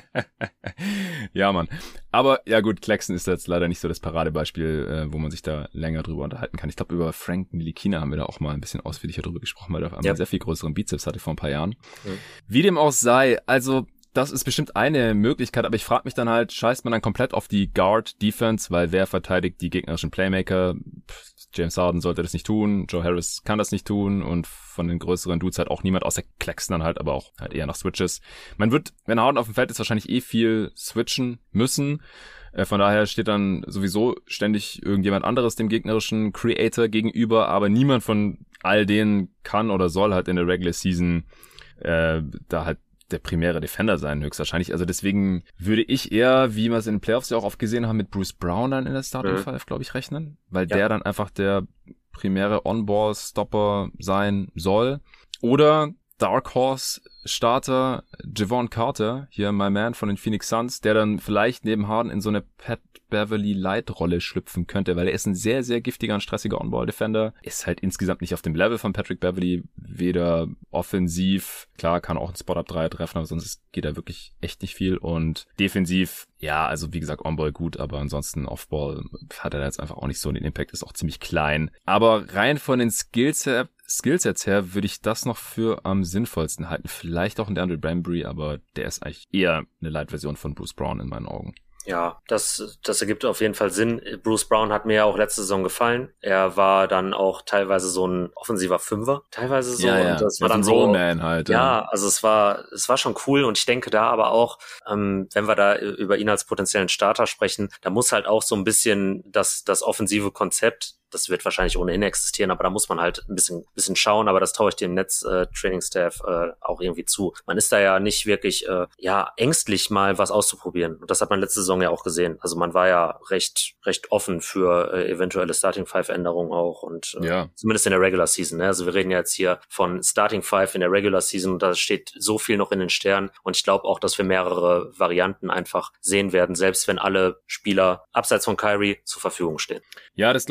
Ja, Mann. Aber ja gut, Claxton ist jetzt leider nicht so das Paradebeispiel, äh, wo man sich da länger drüber unterhalten kann. Ich glaube, über Frank Ntilikina haben wir da auch mal ein bisschen ausführlicher drüber gesprochen, weil er auf einmal ja. sehr viel größeren Bizeps hatte vor ein paar Jahren. Mhm. Wie dem auch sei, also das ist bestimmt eine Möglichkeit, aber ich frage mich dann halt, scheißt man dann komplett auf die Guard-Defense, weil wer verteidigt die gegnerischen Playmaker? Pff, James Harden sollte das nicht tun, Joe Harris kann das nicht tun und von den größeren Dudes halt auch niemand, außer Claxton dann halt, aber auch halt eher nach Switches. Man wird, wenn Harden auf dem Feld ist, wahrscheinlich eh viel switchen müssen. Von daher steht dann sowieso ständig irgendjemand anderes dem gegnerischen Creator gegenüber, aber niemand von all denen kann oder soll halt in der Regular Season äh, da halt der primäre Defender sein, höchstwahrscheinlich. Also deswegen würde ich eher, wie wir es in den Playoffs ja auch oft gesehen haben, mit Bruce Brown dann in der Starting Five, glaube ich, rechnen, weil ja. der dann einfach der primäre On-Ball-Stopper sein soll. Oder Dark Horse Starter Javon Carter, hier my man von den Phoenix Suns, der dann vielleicht neben Harden in so eine Pat Beverly Light Rolle schlüpfen könnte, weil er ist ein sehr, sehr giftiger und stressiger On-Ball-Defender. Ist halt insgesamt nicht auf dem Level von Patrick Beverly, weder offensiv, klar, kann auch einen Spot-Up-Dreier treffen, aber sonst geht da wirklich echt nicht viel und defensiv, ja, also wie gesagt, On-Ball gut, aber ansonsten Off-Ball hat er jetzt einfach auch nicht so den Impact, ist auch ziemlich klein. Aber rein von den Skills her, Skillsets her würde ich das noch für am sinnvollsten halten. Vielleicht auch ein DeAndre Bembry, aber der ist eigentlich eher eine Light-Version von Bruce Brown in meinen Augen. Ja, das, das ergibt auf jeden Fall Sinn. Bruce Brown hat mir ja auch letzte Saison gefallen. Er war dann auch teilweise so ein offensiver Fünfer, teilweise so. Ja, ja. Und das war ja, dann so so, Rollman halt. Ja, ja, also es war, es war schon cool und ich denke da aber auch, ähm, wenn wir da über ihn als potenziellen Starter sprechen, da muss halt auch so ein bisschen das, das offensive Konzept, das wird wahrscheinlich ohnehin existieren, aber da muss man halt ein bisschen, bisschen schauen, aber das traue ich dem Netz-Training-Staff äh, auch irgendwie zu. Man ist da ja nicht wirklich, äh, ja, ängstlich mal was auszuprobieren. Und das hat man letzte Saison ja auch gesehen. Also man war ja recht, recht offen für äh, eventuelle Starting-Five-Änderungen auch und äh, ja. zumindest in der Regular Season. Ne? Also wir reden ja jetzt hier von Starting-Five in der Regular Season und da steht so viel noch in den Sternen und ich glaube auch, dass wir mehrere Varianten einfach sehen werden, selbst wenn alle Spieler abseits von Kyrie zur Verfügung stehen. Ja, das glaube ich auch.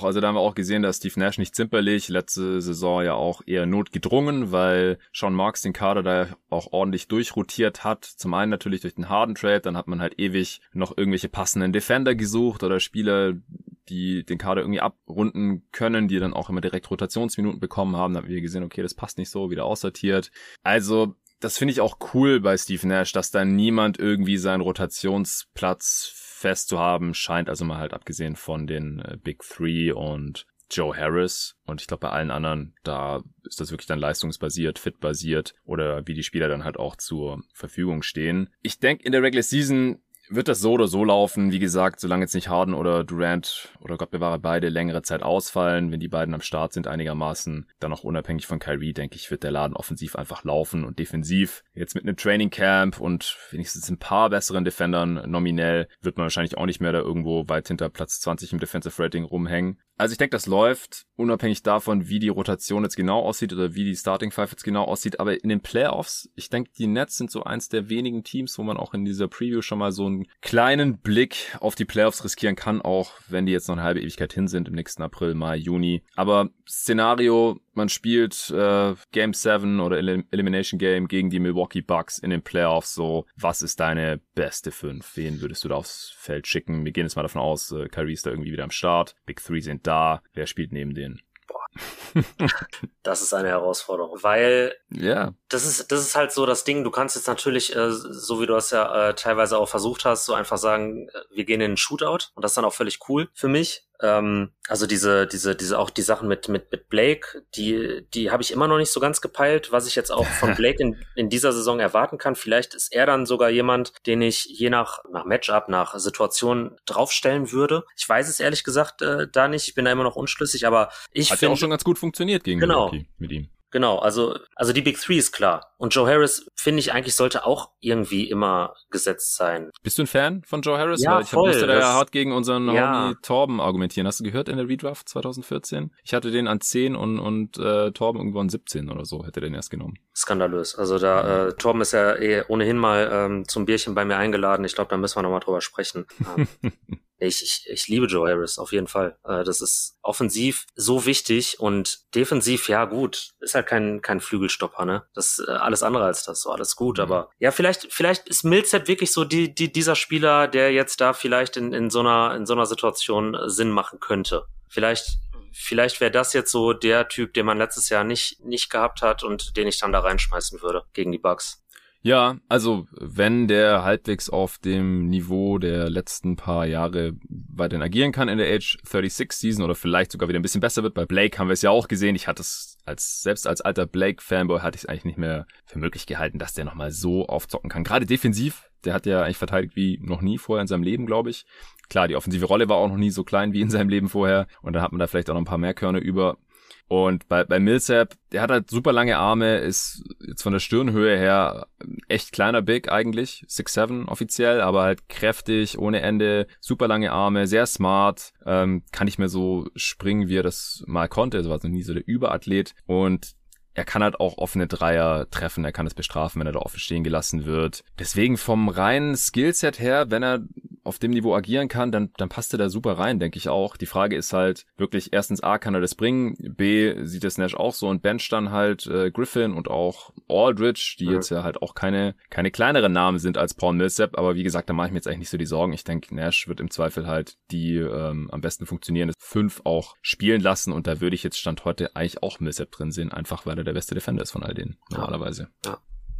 auch. Also da haben wir auch gesehen, dass Steve Nash nicht zimperlich, letzte Saison ja auch eher notgedrungen, weil Sean Marks den Kader da auch ordentlich durchrotiert hat. Zum einen natürlich durch den Harden-Trade, dann hat man halt ewig noch irgendwelche passenden Defender gesucht oder Spieler, die den Kader irgendwie abrunden können, die dann auch immer direkt Rotationsminuten bekommen haben. Da haben wir gesehen, okay, das passt nicht so, wieder aussortiert. Also das finde ich auch cool bei Steve Nash, dass da niemand irgendwie seinen Rotationsplatz fest zu haben scheint, also mal halt abgesehen von den äh, Big Three und Joe Harris. Und ich glaube, bei allen anderen, da ist das wirklich dann leistungsbasiert, fitbasiert oder wie die Spieler dann halt auch zur Verfügung stehen. Ich denke, in der Regular Season wird das so oder so laufen. Wie gesagt, solange jetzt nicht Harden oder Durant oder Gott bewahre beide längere Zeit ausfallen, wenn die beiden am Start sind einigermaßen, dann auch unabhängig von Kyrie, denke ich, wird der Laden offensiv einfach laufen und defensiv. Jetzt mit einem Training Camp und wenigstens ein paar besseren Defendern nominell wird man wahrscheinlich auch nicht mehr da irgendwo weit hinter Platz zwanzig im Defensive Rating rumhängen. Also ich denke, das läuft, unabhängig davon, wie die Rotation jetzt genau aussieht oder wie die Starting Five jetzt genau aussieht. Aber in den Playoffs, ich denke, die Nets sind so eins der wenigen Teams, wo man auch in dieser Preview schon mal so einen kleinen Blick auf die Playoffs riskieren kann, auch wenn die jetzt noch eine halbe Ewigkeit hin sind im nächsten April, Mai, Juni. Aber Szenario, man spielt äh, Game sieben oder Elim- Elimination Game gegen die Milwaukee Bucks in den Playoffs. So, was ist deine beste fünf? Wen würdest du da aufs Feld schicken? Wir gehen jetzt mal davon aus, äh, Kyrie ist da irgendwie wieder am Start. Big Three sind da. Wer spielt neben denen? Boah. Das ist eine Herausforderung, weil ja. das ist das ist halt so das Ding, du kannst jetzt natürlich, äh, so wie du es ja äh, teilweise auch versucht hast, so einfach sagen, wir gehen in einen Shootout und das ist dann auch völlig cool für mich. Ähm, also diese diese diese auch die Sachen mit mit mit Blake, die die habe ich immer noch nicht so ganz gepeilt, was ich jetzt auch von Blake in in dieser Saison erwarten kann. Vielleicht ist er dann sogar jemand, den ich je nach nach Matchup, nach Situation draufstellen würde. Ich weiß es ehrlich gesagt äh, da nicht, ich bin da immer noch unschlüssig, aber ich Hat finde ja auch schon ganz gut funktioniert gegen genau. Milwaukee mit ihm. Genau, also also die Big Three ist klar. Und Joe Harris, finde ich, eigentlich sollte auch irgendwie immer gesetzt sein. Bist du ein Fan von Joe Harris? Ja, Weil ich voll. musste da ja Das- hart gegen unseren Ja. Homie Torben argumentieren. Hast du gehört in der Redraft zwanzig vierzehn? Ich hatte den an zehn und, und äh, Torben irgendwo an siebzehn oder so, hätte den erst genommen. Skandalös. Also da, äh, Torben ist ja eh ohnehin mal ähm, zum Bierchen bei mir eingeladen. Ich glaube, da müssen wir nochmal drüber sprechen. Ähm, ich, ich, ich liebe Joe Harris, auf jeden Fall. Äh, das ist offensiv so wichtig und defensiv, ja gut, ist halt kein kein Flügelstopper, ne? Das ist äh, alles andere als das, so alles gut. Mhm. Aber ja, vielleicht vielleicht ist Millsap wirklich so die die dieser Spieler, der jetzt da vielleicht in in so einer in so einer Situation äh, Sinn machen könnte. Vielleicht Vielleicht wäre das jetzt so der Typ, den man letztes Jahr nicht nicht gehabt hat und den ich dann da reinschmeißen würde gegen die Bucks. Ja, also wenn der halbwegs auf dem Niveau der letzten paar Jahre weiterhin agieren kann in der Age sechsunddreißig Season oder vielleicht sogar wieder ein bisschen besser wird. Bei Blake haben wir es ja auch gesehen. Ich hatte es als selbst als alter Blake-Fanboy hatte ich es eigentlich nicht mehr für möglich gehalten, dass der nochmal so aufzocken kann. Gerade defensiv, der hat ja eigentlich verteidigt wie noch nie vorher in seinem Leben, glaube ich. Klar, die offensive Rolle war auch noch nie so klein wie in seinem Leben vorher und da hat man da vielleicht auch noch ein paar mehr Körner über. Und bei, bei Millsap, der hat halt super lange Arme, ist jetzt von der Stirnhöhe her echt kleiner Big eigentlich, six seven offiziell, aber halt kräftig, ohne Ende, super lange Arme, sehr smart, ähm, kann nicht mehr so springen, wie er das mal konnte, also war noch nie so der Überathlet und er kann halt auch offene Dreier treffen, er kann es bestrafen, wenn er da offen stehen gelassen wird. Deswegen vom reinen Skillset her, wenn er auf dem Niveau agieren kann, dann dann passt er da super rein, denke ich auch. Die Frage ist halt wirklich, erstens A, kann er das bringen, B, sieht das Nash auch so und bench dann halt äh, Griffin und auch Aldridge, die Mhm. jetzt ja halt auch keine keine kleineren Namen sind als Paul Millsap, aber wie gesagt, da mache ich mir jetzt eigentlich nicht so die Sorgen. Ich denke, Nash wird im Zweifel halt die ähm, am besten funktionierende fünf auch spielen lassen und da würde ich jetzt Stand heute eigentlich auch Millsap drin sehen, einfach weil er der beste Defender ist von all denen, normalerweise. Ja.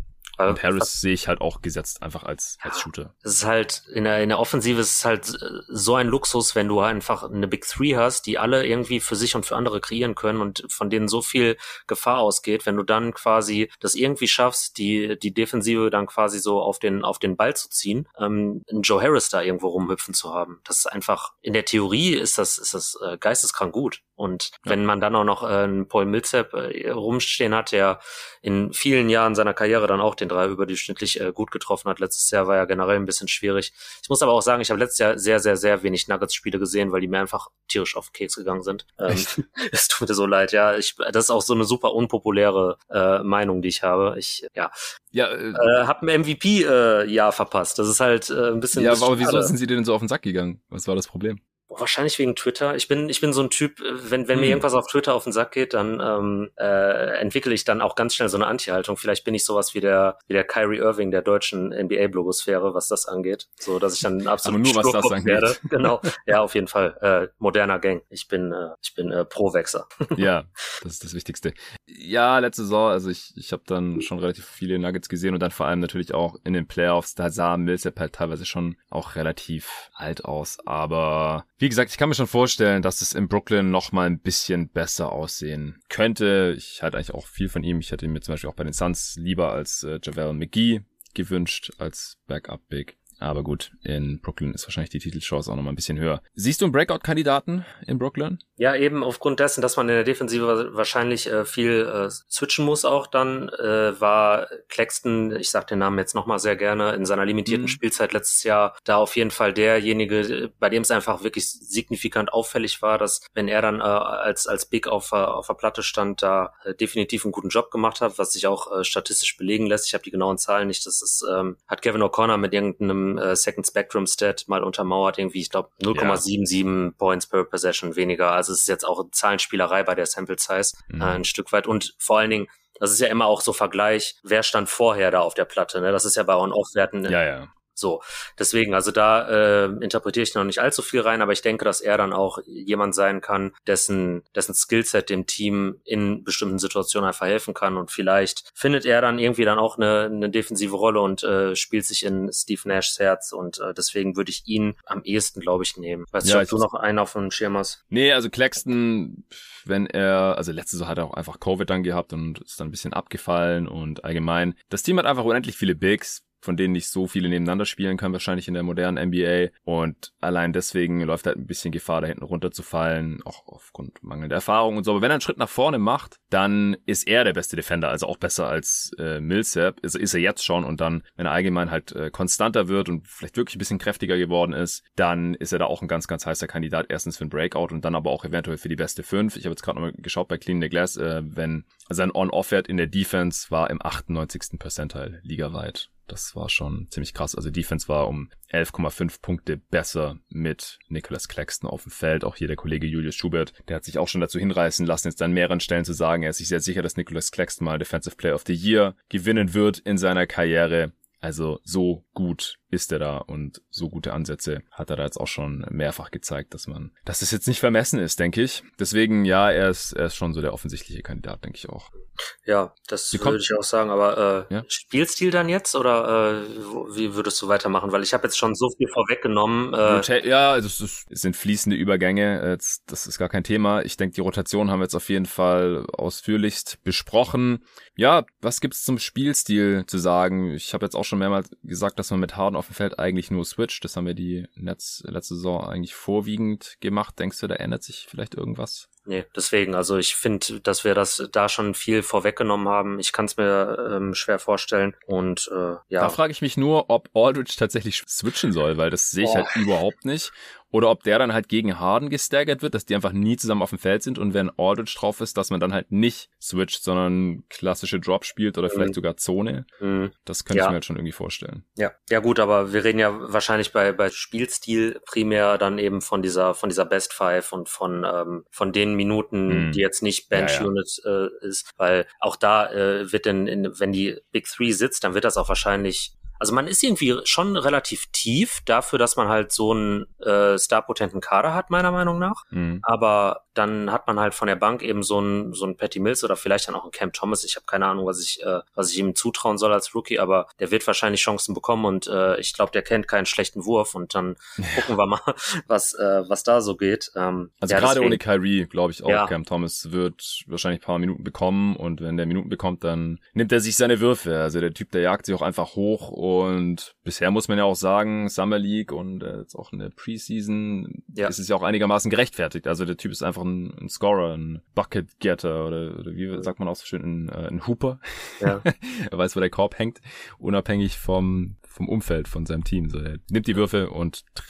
Und Harris sehe ich halt auch gesetzt einfach als als Shooter. Es ist halt, in der, in der Offensive ist es halt äh, so ein Luxus, wenn du einfach eine Big Three hast, die alle irgendwie für sich und für andere kreieren können und von denen so viel Gefahr ausgeht, wenn du dann quasi das irgendwie schaffst, die die Defensive dann quasi so auf den auf den Ball zu ziehen, ähm, einen Joe Harris da irgendwo rumhüpfen zu haben. Das ist einfach, in der Theorie ist das ist das äh, geisteskrank gut. Und Ja. wenn man dann auch noch äh, einen Paul Millsap äh, rumstehen hat, der in vielen Jahren seiner Karriere dann auch den Dreier überdurchschnittlich äh, gut getroffen hat. Letztes Jahr war ja generell ein bisschen schwierig. Ich muss aber auch sagen, ich habe letztes Jahr sehr, sehr, sehr wenig Nuggets-Spiele gesehen, weil die mir einfach tierisch auf den Keks gegangen sind. Ähm, es tut mir so leid, ja. Ich, das ist auch so eine super unpopuläre äh, Meinung, die ich habe. Ich, ja, Ja, äh, äh, hab ein M V P-Jahr äh, Jahr verpasst. Das ist halt äh, ein bisschen... ja, ein bisschen aber wieso schade. sind sie denn so auf den Sack gegangen? Was war das Problem? Wahrscheinlich wegen Twitter. Ich bin, ich bin so ein Typ, wenn, wenn hm. mir irgendwas auf Twitter auf den Sack geht, dann ähm, äh, entwickle ich dann auch ganz schnell so eine Anti-Haltung. Vielleicht bin ich sowas wie der, wie der Kyrie Irving der deutschen N B A-Blogosphäre, was das angeht. So, dass ich dann absolut nur was das angeht. Werde. Genau. Ja, auf jeden Fall. Äh, moderner Gang. Ich bin, äh, ich bin äh, Pro-Wechser. Ja, das ist das Wichtigste. Ja, letzte Saison, also ich, ich habe dann schon relativ viele Nuggets gesehen und dann vor allem natürlich auch in den Playoffs, da sah Millsap halt teilweise schon auch relativ alt aus. Aber wie gesagt, ich kann mir schon vorstellen, dass es in Brooklyn noch mal ein bisschen besser aussehen könnte. Ich halte eigentlich auch viel von ihm. Ich hätte ihn mir zum Beispiel auch bei den Suns lieber als äh, JaVale McGee gewünscht als Backup-Big. Aber gut, in Brooklyn ist wahrscheinlich die Titelchance auch noch mal ein bisschen höher. Siehst du einen Breakout-Kandidaten in Brooklyn? Ja, eben aufgrund dessen, dass man in der Defensive wahrscheinlich äh, viel äh, switchen muss auch dann, äh, war Claxton, ich sag den Namen jetzt nochmal sehr gerne, in seiner limitierten mhm. Spielzeit letztes Jahr da auf jeden Fall derjenige, bei dem es einfach wirklich signifikant auffällig war, dass wenn er dann äh, als als Big auf, auf der Platte stand, da äh, definitiv einen guten Job gemacht hat, was sich auch äh, statistisch belegen lässt. Ich habe die genauen Zahlen nicht, das ist, ähm, hat Kevin O'Connor mit irgendeinem äh, Second Spectrum Stat mal untermauert, irgendwie, ich glaube, null Komma siebenundsiebzig Points per Possession weniger. Also es ist jetzt auch Zahlenspielerei bei der Sample Size mhm. äh, ein Stück weit. Und vor allen Dingen, das ist ja immer auch so Vergleich, wer stand vorher da auf der Platte, ne? Das ist ja bei On-Off-Werten. Ja, ja. So, deswegen, also da äh, interpretiere ich noch nicht allzu viel rein, aber ich denke, dass er dann auch jemand sein kann, dessen dessen Skillset dem Team in bestimmten Situationen einfach helfen kann und vielleicht findet er dann irgendwie dann auch eine, eine defensive Rolle und äh, spielt sich in Steve Nashs Herz und äh, deswegen würde ich ihn am ehesten, glaube ich, nehmen. Weißt ja, du, ob du noch einen auf dem Schirm hast? Nee, also Claxton, wenn er, also letzte Saison hat er auch einfach Covid dann gehabt und ist dann ein bisschen abgefallen und allgemein, das Team hat einfach unendlich viele Bigs, von denen nicht so viele nebeneinander spielen können, wahrscheinlich in der modernen N B A. Und allein deswegen läuft halt ein bisschen Gefahr, da hinten runterzufallen, auch aufgrund mangelnder Erfahrung und so. Aber wenn er einen Schritt nach vorne macht, dann ist er der beste Defender, also auch besser als äh, Millsap. Ist, ist er jetzt schon. Und dann, wenn er allgemein halt äh, konstanter wird und vielleicht wirklich ein bisschen kräftiger geworden ist, dann ist er da auch ein ganz, ganz heißer Kandidat. Erstens für einen Breakout und dann aber auch eventuell für die beste fünf. Ich habe jetzt gerade nochmal geschaut bei Clean the Glass, äh, wenn sein On-Off-Wert in der Defense war im achtundneunzigsten Percentile ligaweit. Das war schon ziemlich krass. Also Defense war um elf Komma fünf Punkte besser mit Nicholas Claxton auf dem Feld. Auch hier der Kollege Julius Schubert, der hat sich auch schon dazu hinreißen lassen, jetzt an mehreren Stellen zu sagen, er ist sich sehr sicher, dass Nicholas Claxton mal Defensive Player of the Year gewinnen wird in seiner Karriere. Also so gut ist er da und so gute Ansätze hat er da jetzt auch schon mehrfach gezeigt, dass man, dass es jetzt nicht vermessen ist, denke ich. Deswegen, ja, er ist, er ist schon so der offensichtliche Kandidat, denke ich auch. Ja, das würde ich auch sagen, aber äh, ja? Spielstil dann jetzt oder äh, wie würdest du weitermachen? Weil ich habe jetzt schon so viel vorweggenommen. Äh ja, es, ist, es sind fließende Übergänge, jetzt, das ist gar kein Thema. Ich denke, die Rotation haben wir jetzt auf jeden Fall ausführlichst besprochen. Ja, was gibt's zum Spielstil zu sagen? Ich habe jetzt auch schon mehrmals gesagt, dass man mit Harden auf dem Feld eigentlich nur switcht. Das haben wir die Nets letzte Saison eigentlich vorwiegend gemacht. Denkst du, da ändert sich vielleicht irgendwas? Nee, deswegen, also ich finde, dass wir das da schon viel vorweggenommen haben. Ich kann es mir ähm, schwer vorstellen und äh, ja. Da frage ich mich nur, ob Aldridge tatsächlich switchen soll, weil das sehe ich oh. halt überhaupt nicht. Oder ob der dann halt gegen Harden gestaggert wird, dass die einfach nie zusammen auf dem Feld sind und wenn Aldridge drauf ist, dass man dann halt nicht switcht, sondern klassische Drop spielt oder vielleicht mhm. sogar Zone. Mhm. Das könnte ja. ich mir halt schon irgendwie vorstellen. Ja, ja gut, aber wir reden ja wahrscheinlich bei bei Spielstil primär dann eben von dieser von dieser Best Five und von ähm, von den Minuten, mhm. die jetzt nicht Bench ja, ja. Unit äh, ist, weil auch da äh, wird denn, in, wenn die Big Three sitzt, dann wird das auch wahrscheinlich. Also man ist irgendwie schon relativ tief dafür, dass man halt so einen äh, starpotenten Kader hat, meiner Meinung nach. Mhm. Aber dann hat man halt von der Bank eben so einen so einen Patty Mills oder vielleicht dann auch einen Cam Thomas. Ich habe keine Ahnung, was ich äh, was ich ihm zutrauen soll als Rookie, aber der wird wahrscheinlich Chancen bekommen und äh, ich glaube, der kennt keinen schlechten Wurf und dann gucken wir mal, was äh, was da so geht. Ähm, also ja, gerade deswegen, ohne Kyrie, glaube ich auch, ja. Cam Thomas wird wahrscheinlich ein paar Minuten bekommen und wenn der Minuten bekommt, dann nimmt er sich seine Würfe. Also der Typ, der jagt sich auch einfach hoch und bisher muss man ja auch sagen, Summer League und äh, jetzt auch in der Preseason ja. ist es ja auch einigermaßen gerechtfertigt. Also der Typ ist einfach ein, ein Scorer, ein Bucket-Getter oder, oder wie sagt man auch so schön, ein, äh, ein Hooper. Ja. Er weiß, wo der Korb hängt, unabhängig vom vom Umfeld von seinem Team. So, er nimmt die Würfe und trifft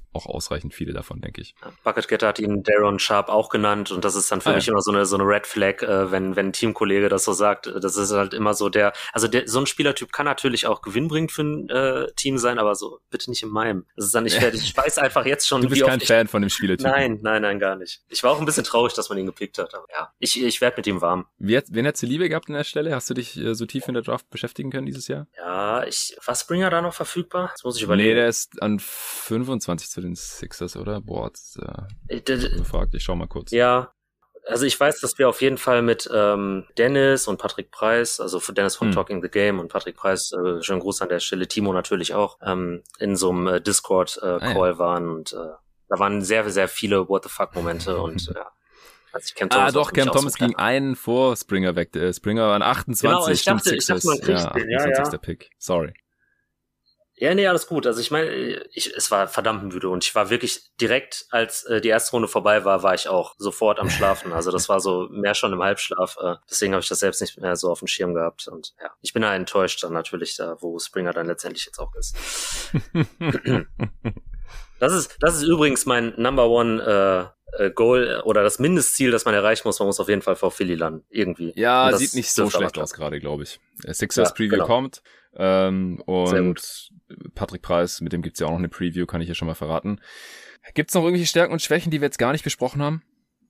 auch ausreichend viele davon, denke ich. Bucketgetter hat ihn Daron Sharp auch genannt und das ist dann für ah, mich ja. immer so eine so eine Red Flag, äh, wenn wenn ein Teamkollege das so sagt. Das ist halt immer so der, also der, so ein Spielertyp kann natürlich auch gewinnbringend für ein äh, Team sein, aber so bitte nicht in meinem. Das ist dann, ich, werde, ich weiß einfach jetzt schon, du bist wie kein oft Fan ich, von dem Spielertypen. Nein, nein, nein, gar nicht. Ich war auch ein bisschen traurig, dass man ihn gepickt hat, aber ja, ich ich werde mit ihm warm. Wie, wen hättest du lieber gehabt an der Stelle? Hast du dich äh, so tief in der Draft beschäftigen können dieses Jahr? Ja, ich, war Springer da noch verfügbar? Das muss ich überlegen. Nee, der ist an fünfundzwanzig zu den Sixers, oder? Boah, das ist äh, gefragt. Ich schau mal kurz. Ja, also ich weiß, dass wir auf jeden Fall mit ähm, Dennis und Patrick Preis, also für Dennis von hm. Talking the Game und Patrick Preis, äh, schönen Gruß an der Stelle, Timo natürlich auch, ähm, in so einem äh, Discord-Call äh, ah, ja. waren und äh, da waren sehr, sehr viele What-the-fuck-Momente und ja. Also ich Cam Thomas ah, doch, Cam Thomas ging einen vor Springer weg. Äh, Springer war an achtundzwanzig. Genau, ich dachte, ich dachte, man kriegt ja, den, ja, achtundzwanzigster ja. Pick. Sorry. Ja, nee, alles gut. Also ich meine, ich, es war verdammt müde und ich war wirklich direkt, als äh, die erste Runde vorbei war, war ich auch sofort am Schlafen. Also das war so mehr schon im Halbschlaf. Äh, deswegen habe ich das selbst nicht mehr so auf dem Schirm gehabt. Und ja, ich bin da enttäuscht dann natürlich da, wo Springer dann letztendlich jetzt auch ist. Das ist, das ist übrigens mein Number One äh, Goal oder das Mindestziel, das man erreichen muss. Man muss auf jeden Fall vor Philly landen. Irgendwie. Ja, sieht nicht so schlecht aus gerade, glaube ich. Sixers ja, Preview genau. kommt. Ähm, und Patrick Preis, mit dem gibt's ja auch noch eine Preview, kann ich ja schon mal verraten. Gibt's noch irgendwelche Stärken und Schwächen, die wir jetzt gar nicht besprochen haben?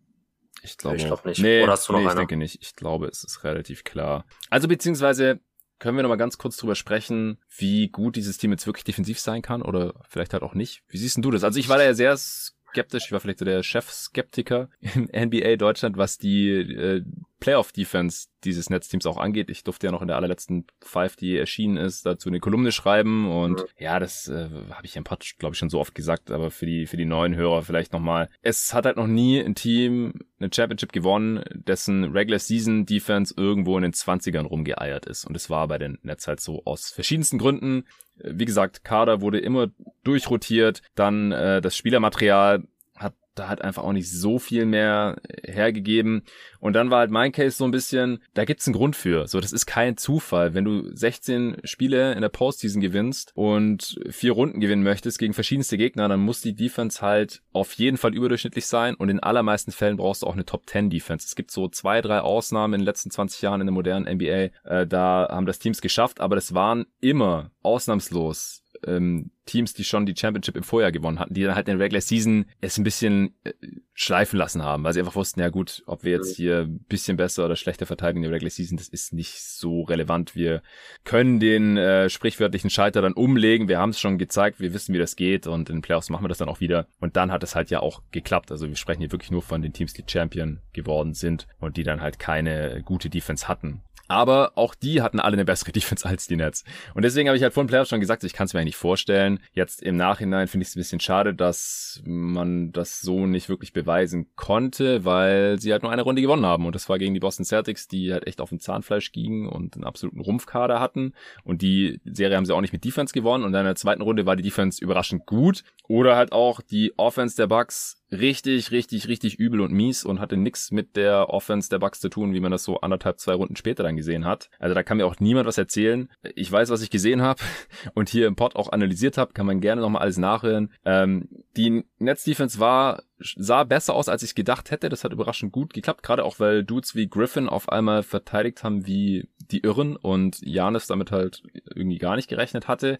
Ich glaube ich glaub nicht. Nee, Oder hast du noch nee ich eine? denke nicht. Ich glaube, es ist relativ klar. Also beziehungsweise können wir noch mal ganz kurz drüber sprechen, wie gut dieses Team jetzt wirklich defensiv sein kann oder vielleicht halt auch nicht. Wie siehst denn du das? Also ich war da ja sehr skeptisch, ich war vielleicht so der Chef-Skeptiker im N B A Deutschland, was die äh, Playoff-Defense dieses Netzteams auch angeht. Ich durfte ja noch in der allerletzten Five, die erschienen ist, dazu eine Kolumne schreiben und mhm. ja, das äh, habe ich im Pod, glaube ich, schon so oft gesagt, aber für die für die neuen Hörer vielleicht nochmal. Es hat halt noch nie ein Team eine Championship gewonnen, dessen Regular-Season-Defense irgendwo in den zwanzigern rumgeeiert ist und es war bei den Nets halt so aus verschiedensten Gründen. Wie gesagt, Kader wurde immer durchrotiert, dann äh, das Spielermaterial hat da hat einfach auch nicht so viel mehr hergegeben. Und dann war halt mein Case so ein bisschen, da gibt's einen Grund für. So, das ist kein Zufall. Wenn du sechzehn Spiele in der Postseason gewinnst und vier Runden gewinnen möchtest gegen verschiedenste Gegner, dann muss die Defense halt auf jeden Fall überdurchschnittlich sein und in allermeisten Fällen brauchst du auch eine Top zehn Defense. Es gibt so zwei, drei Ausnahmen in den letzten zwanzig Jahren in der modernen N B A. Äh, da haben das Teams geschafft, aber das waren immer ausnahmslos ähm, Teams, die schon die Championship im Vorjahr gewonnen hatten, die dann halt in der Regular Season es ein bisschen äh, schleifen lassen haben, weil sie einfach wussten, ja gut, ob wir jetzt hier ein bisschen besser oder schlechter verteidigen in der Regular Season, das ist nicht so relevant. Wir können den äh, sprichwörtlichen Scheiter dann umlegen, wir haben es schon gezeigt, wir wissen, wie das geht und in den Playoffs machen wir das dann auch wieder und dann hat es halt ja auch geklappt. Also wir sprechen hier wirklich nur von den Teams, die Champion geworden sind und die dann halt keine gute Defense hatten. Aber auch die hatten alle eine bessere Defense als die Nets. Und deswegen habe ich halt vor den Playoffs schon gesagt, ich kann es mir eigentlich nicht vorstellen. Jetzt im Nachhinein finde ich es ein bisschen schade, dass man das so nicht wirklich beweisen konnte, weil sie halt nur eine Runde gewonnen haben. Und das war gegen die Boston Celtics, die halt echt auf dem Zahnfleisch gingen und einen absoluten Rumpfkader hatten. Und die Serie haben sie auch nicht mit Defense gewonnen. Und dann in der zweiten Runde war die Defense überraschend gut. Oder halt auch die Offense der Bucks richtig, richtig, richtig übel und mies und hatte nix mit der Offense der Bucks zu tun, wie man das so anderthalb, zwei Runden später dann gesehen hat. Also da kann mir auch niemand was erzählen. Ich weiß, was ich gesehen habe und hier im Pod auch analysiert habe, kann man gerne nochmal alles nachhören. Ähm, die Nets-Defense war sah besser aus, als ich gedacht hätte. Das hat überraschend gut geklappt, gerade auch, weil Dudes wie Griffin auf einmal verteidigt haben wie die Irren und Giannis damit halt irgendwie gar nicht gerechnet hatte.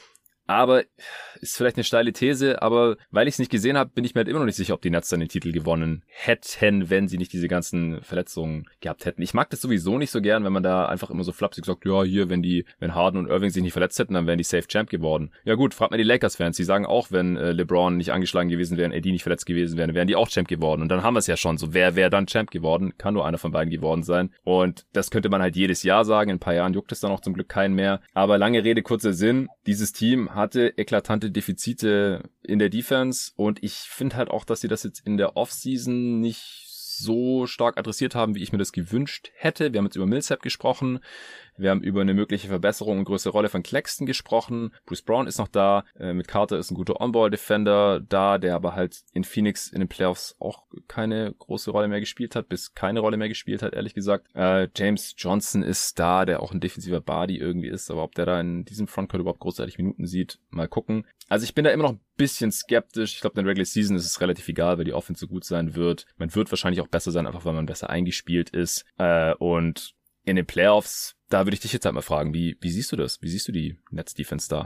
Aber ist vielleicht eine steile These, aber weil ich es nicht gesehen habe, bin ich mir halt immer noch nicht sicher, ob die Nets dann den Titel gewonnen hätten, wenn sie nicht diese ganzen Verletzungen gehabt hätten. Ich mag das sowieso nicht so gern, wenn man da einfach immer so flapsig sagt, ja, hier, wenn die, wenn Harden und Irving sich nicht verletzt hätten, dann wären die safe Champ geworden. Ja gut, fragt mal die Lakers-Fans, die sagen auch, wenn äh, LeBron nicht angeschlagen gewesen wäre, A D nicht verletzt gewesen wäre, wären die auch Champ geworden. Und dann haben wir es ja schon so, wer wäre dann Champ geworden? Kann nur einer von beiden geworden sein. Und das könnte man halt jedes Jahr sagen, in ein paar Jahren juckt es dann auch zum Glück keinen mehr. Aber lange Rede, kurzer Sinn, dieses Team hatte eklatante Defizite in der Defense und ich finde halt auch, dass sie das jetzt in der Offseason nicht so stark adressiert haben, wie ich mir das gewünscht hätte. Wir haben jetzt über Millsap gesprochen, wir haben über eine mögliche Verbesserung und größere Rolle von Claxton gesprochen. Bruce Brown ist noch da, äh, mit Carter ist ein guter On-Ball-Defender da, der aber halt in Phoenix in den Playoffs auch keine große Rolle mehr gespielt hat, bis keine Rolle mehr gespielt hat, ehrlich gesagt. Äh, James Johnson ist da, der auch ein defensiver Body irgendwie ist, aber ob der da in diesem Frontcourt überhaupt großartig Minuten sieht, mal gucken. Also ich bin da immer noch ein bisschen skeptisch. Ich glaube, in der Regular Season ist es relativ egal, weil die Offense so gut sein wird. Man wird wahrscheinlich auch besser sein, einfach weil man besser eingespielt ist. Äh, und in den Playoffs, da würde ich dich jetzt halt mal fragen, wie, wie siehst du das? Wie siehst du die Nets-Defense da?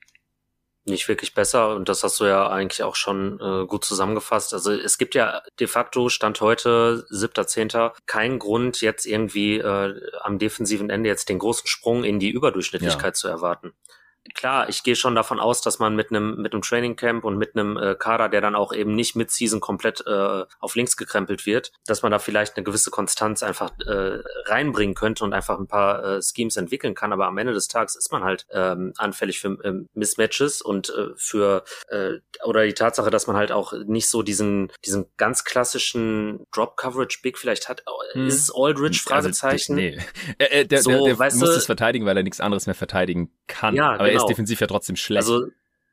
Nicht wirklich besser und das hast du ja eigentlich auch schon äh, gut zusammengefasst. Also es gibt ja de facto, Stand heute, siebter zehnter keinen Grund, jetzt irgendwie äh, am defensiven Ende jetzt den großen Sprung in die Überdurchschnittlichkeit ja. zu erwarten. Klar, ich gehe schon davon aus, dass man mit einem mit einem Trainingcamp und mit einem äh, Kader, der dann auch eben nicht mit Season komplett äh, auf links gekrempelt wird, dass man da vielleicht eine gewisse Konstanz einfach äh, reinbringen könnte und einfach ein paar äh, Schemes entwickeln kann. Aber am Ende des Tages ist man halt ähm, anfällig für ähm, Mismatches und äh, für äh, oder die Tatsache, dass man halt auch nicht so diesen diesen ganz klassischen Drop-Coverage-Big vielleicht hat. Hm. Ist es Aldridge? Fragezeichen. Also, nee. äh, äh, der so, der, der weißt muss du, es verteidigen, weil er nichts anderes mehr verteidigen kann. Ja, aber genau. er ist defensiv ja trotzdem schlecht. Also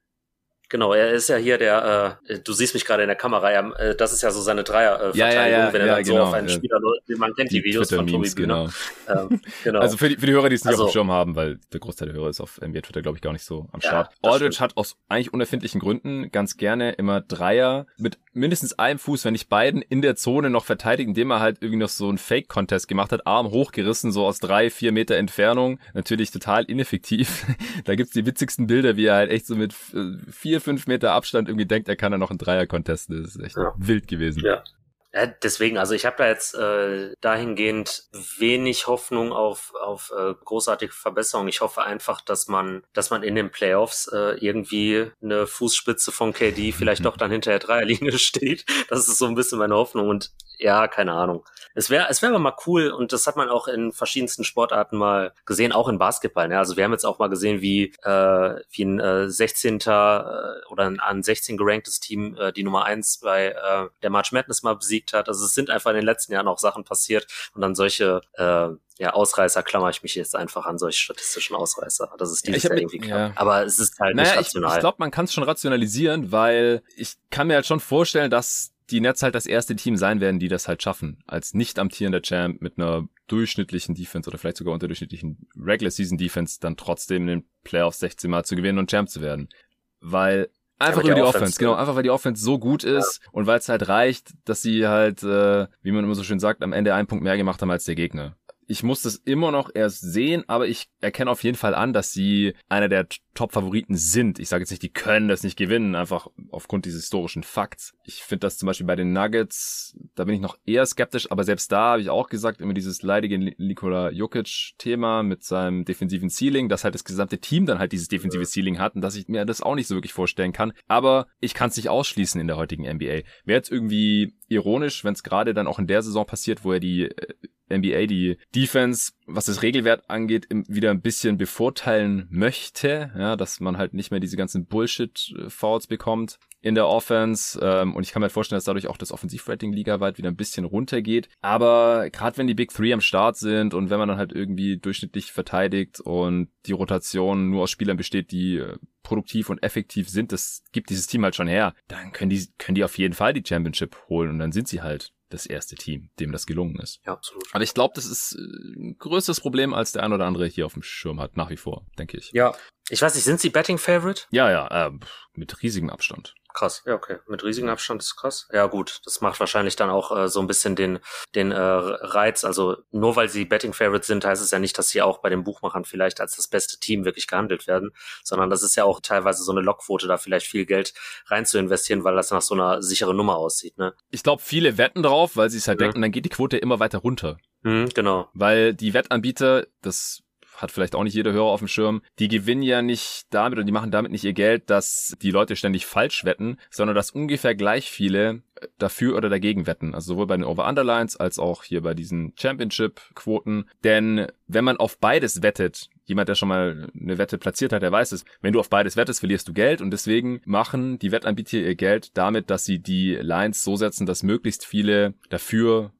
genau, er ist ja hier der, äh, du siehst mich gerade in der Kamera, ja, äh, das ist ja so seine Dreier-Verteidigung, äh, ja, ja, ja, wenn er ja, dann genau, so auf einen ja. Spieler, man kennt die, die Videos von Tobi Bühner. Genau. Ähm, genau. Also für die, für die Hörer, die es nicht also, auf dem Schirm haben, weil der Großteil der Hörer ist auf N B A Twitter, glaube ich, gar nicht so am Start. Ja, Aldridge hat aus eigentlich unerfindlichen Gründen ganz gerne immer Dreier mit mindestens einem Fuß, wenn nicht beiden, in der Zone noch verteidigt, indem er halt irgendwie noch so einen Fake-Contest gemacht hat, Arm hochgerissen, so aus drei, vier Meter Entfernung. Natürlich total ineffektiv. Da gibt's die witzigsten Bilder, wie er halt echt so mit vier, fünf Meter Abstand irgendwie denkt, er kann ja noch einen Dreier contesten. Das ist echt ja. wild gewesen. Ja. Ja, deswegen, also ich habe da jetzt äh, dahingehend wenig Hoffnung auf auf äh, großartige Verbesserung. Ich hoffe einfach, dass man dass man in den Playoffs äh, irgendwie eine Fußspitze von K D vielleicht doch dann hinter der Dreierlinie steht. Das ist so ein bisschen meine Hoffnung und ja, keine Ahnung. Es wäre es wäre aber mal cool und das hat man auch in verschiedensten Sportarten mal gesehen, auch in Basketball. Ne? Also wir haben jetzt auch mal gesehen, wie äh, wie ein äh, sechzehnter äh, oder ein an sechzehn geranktes Team äh, die Nummer eins bei äh, der March Madness mal besiegt hat. Also es sind einfach in den letzten Jahren auch Sachen passiert und dann solche äh, ja, Ausreißer klammer ich mich jetzt einfach an solche statistischen Ausreißer. Das ist dieses ja, Jahr irgendwie klar. Ja. Aber es ist halt naja, nicht rational. Ich, ich glaube, man kann es schon rationalisieren, weil ich kann mir halt schon vorstellen, dass die Nets halt das erste Team sein werden, die das halt schaffen. Als nicht amtierender Champ mit einer durchschnittlichen Defense oder vielleicht sogar unterdurchschnittlichen Regular Season Defense dann trotzdem in den Playoffs sechzehn Mal zu gewinnen und Champ zu werden. Weil Einfach über die Offense, Offense, genau. Einfach weil die Offense so gut ist ja. und weil es halt reicht, dass sie halt, äh, wie man immer so schön sagt, am Ende einen Punkt mehr gemacht haben als der Gegner. Ich muss das immer noch erst sehen, aber ich erkenne auf jeden Fall an, dass sie einer der Top-Favoriten sind. Ich sage jetzt nicht, die können das nicht gewinnen, einfach aufgrund dieses historischen Fakts. Ich finde das zum Beispiel bei den Nuggets, da bin ich noch eher skeptisch, aber selbst da habe ich auch gesagt, immer dieses leidige Nikola Jokic-Thema mit seinem defensiven Ceiling, dass halt das gesamte Team dann halt dieses defensive Ceiling hat und dass ich mir das auch nicht so wirklich vorstellen kann. Aber ich kann es nicht ausschließen in der heutigen N B A. Wäre jetzt irgendwie ironisch, wenn es gerade dann auch in der Saison passiert, wo er die äh, N B A die Defense, was das Regelwert angeht, wieder ein bisschen bevorteilen möchte, ja, dass man halt nicht mehr diese ganzen Bullshit-Fouls bekommt in der Offense, ähm, und ich kann mir vorstellen, dass dadurch auch das Offensivrating ligaweit wieder ein bisschen runtergeht, aber gerade wenn die Big Three am Start sind und wenn man dann halt irgendwie durchschnittlich verteidigt und die Rotation nur aus Spielern besteht, die äh, produktiv und effektiv sind, das gibt dieses Team halt schon her, dann können die können die auf jeden Fall die Championship holen und dann sind sie halt das erste Team, dem das gelungen ist. Ja, absolut. Aber ich glaube, das ist ein größeres Problem, als der ein oder andere hier auf dem Schirm hat, nach wie vor, denke ich. Ja, ich weiß nicht, sind sie Betting Favorite? Ja, ja, äh, mit riesigem Abstand. Krass, ja, okay. Mit riesigem Abstand ist krass. Ja, gut, das macht wahrscheinlich dann auch äh, so ein bisschen den den äh, Reiz. Also nur weil sie Betting Favorites sind, heißt es ja nicht, dass sie auch bei den Buchmachern vielleicht als das beste Team wirklich gehandelt werden, sondern das ist ja auch teilweise so eine Lockquote, da vielleicht viel Geld rein zu investieren, weil das nach so einer sicheren Nummer aussieht, ne? Ich glaube, viele wetten drauf, weil sie es halt ja. denken, dann geht die Quote immer weiter runter. Mhm, genau. Weil die Wettanbieter, das hat vielleicht auch nicht jeder Hörer auf dem Schirm, die gewinnen ja nicht damit und die machen damit nicht ihr Geld, dass die Leute ständig falsch wetten, sondern dass ungefähr gleich viele dafür oder dagegen wetten. Also sowohl bei den Over-Underlines als auch hier bei diesen Championship-Quoten. Denn wenn man auf beides wettet, jemand, der schon mal eine Wette platziert hat, der weiß es, wenn du auf beides wettest, verlierst du Geld und deswegen machen die Wettanbieter ihr Geld damit, dass sie die Lines so setzen, dass möglichst viele dafür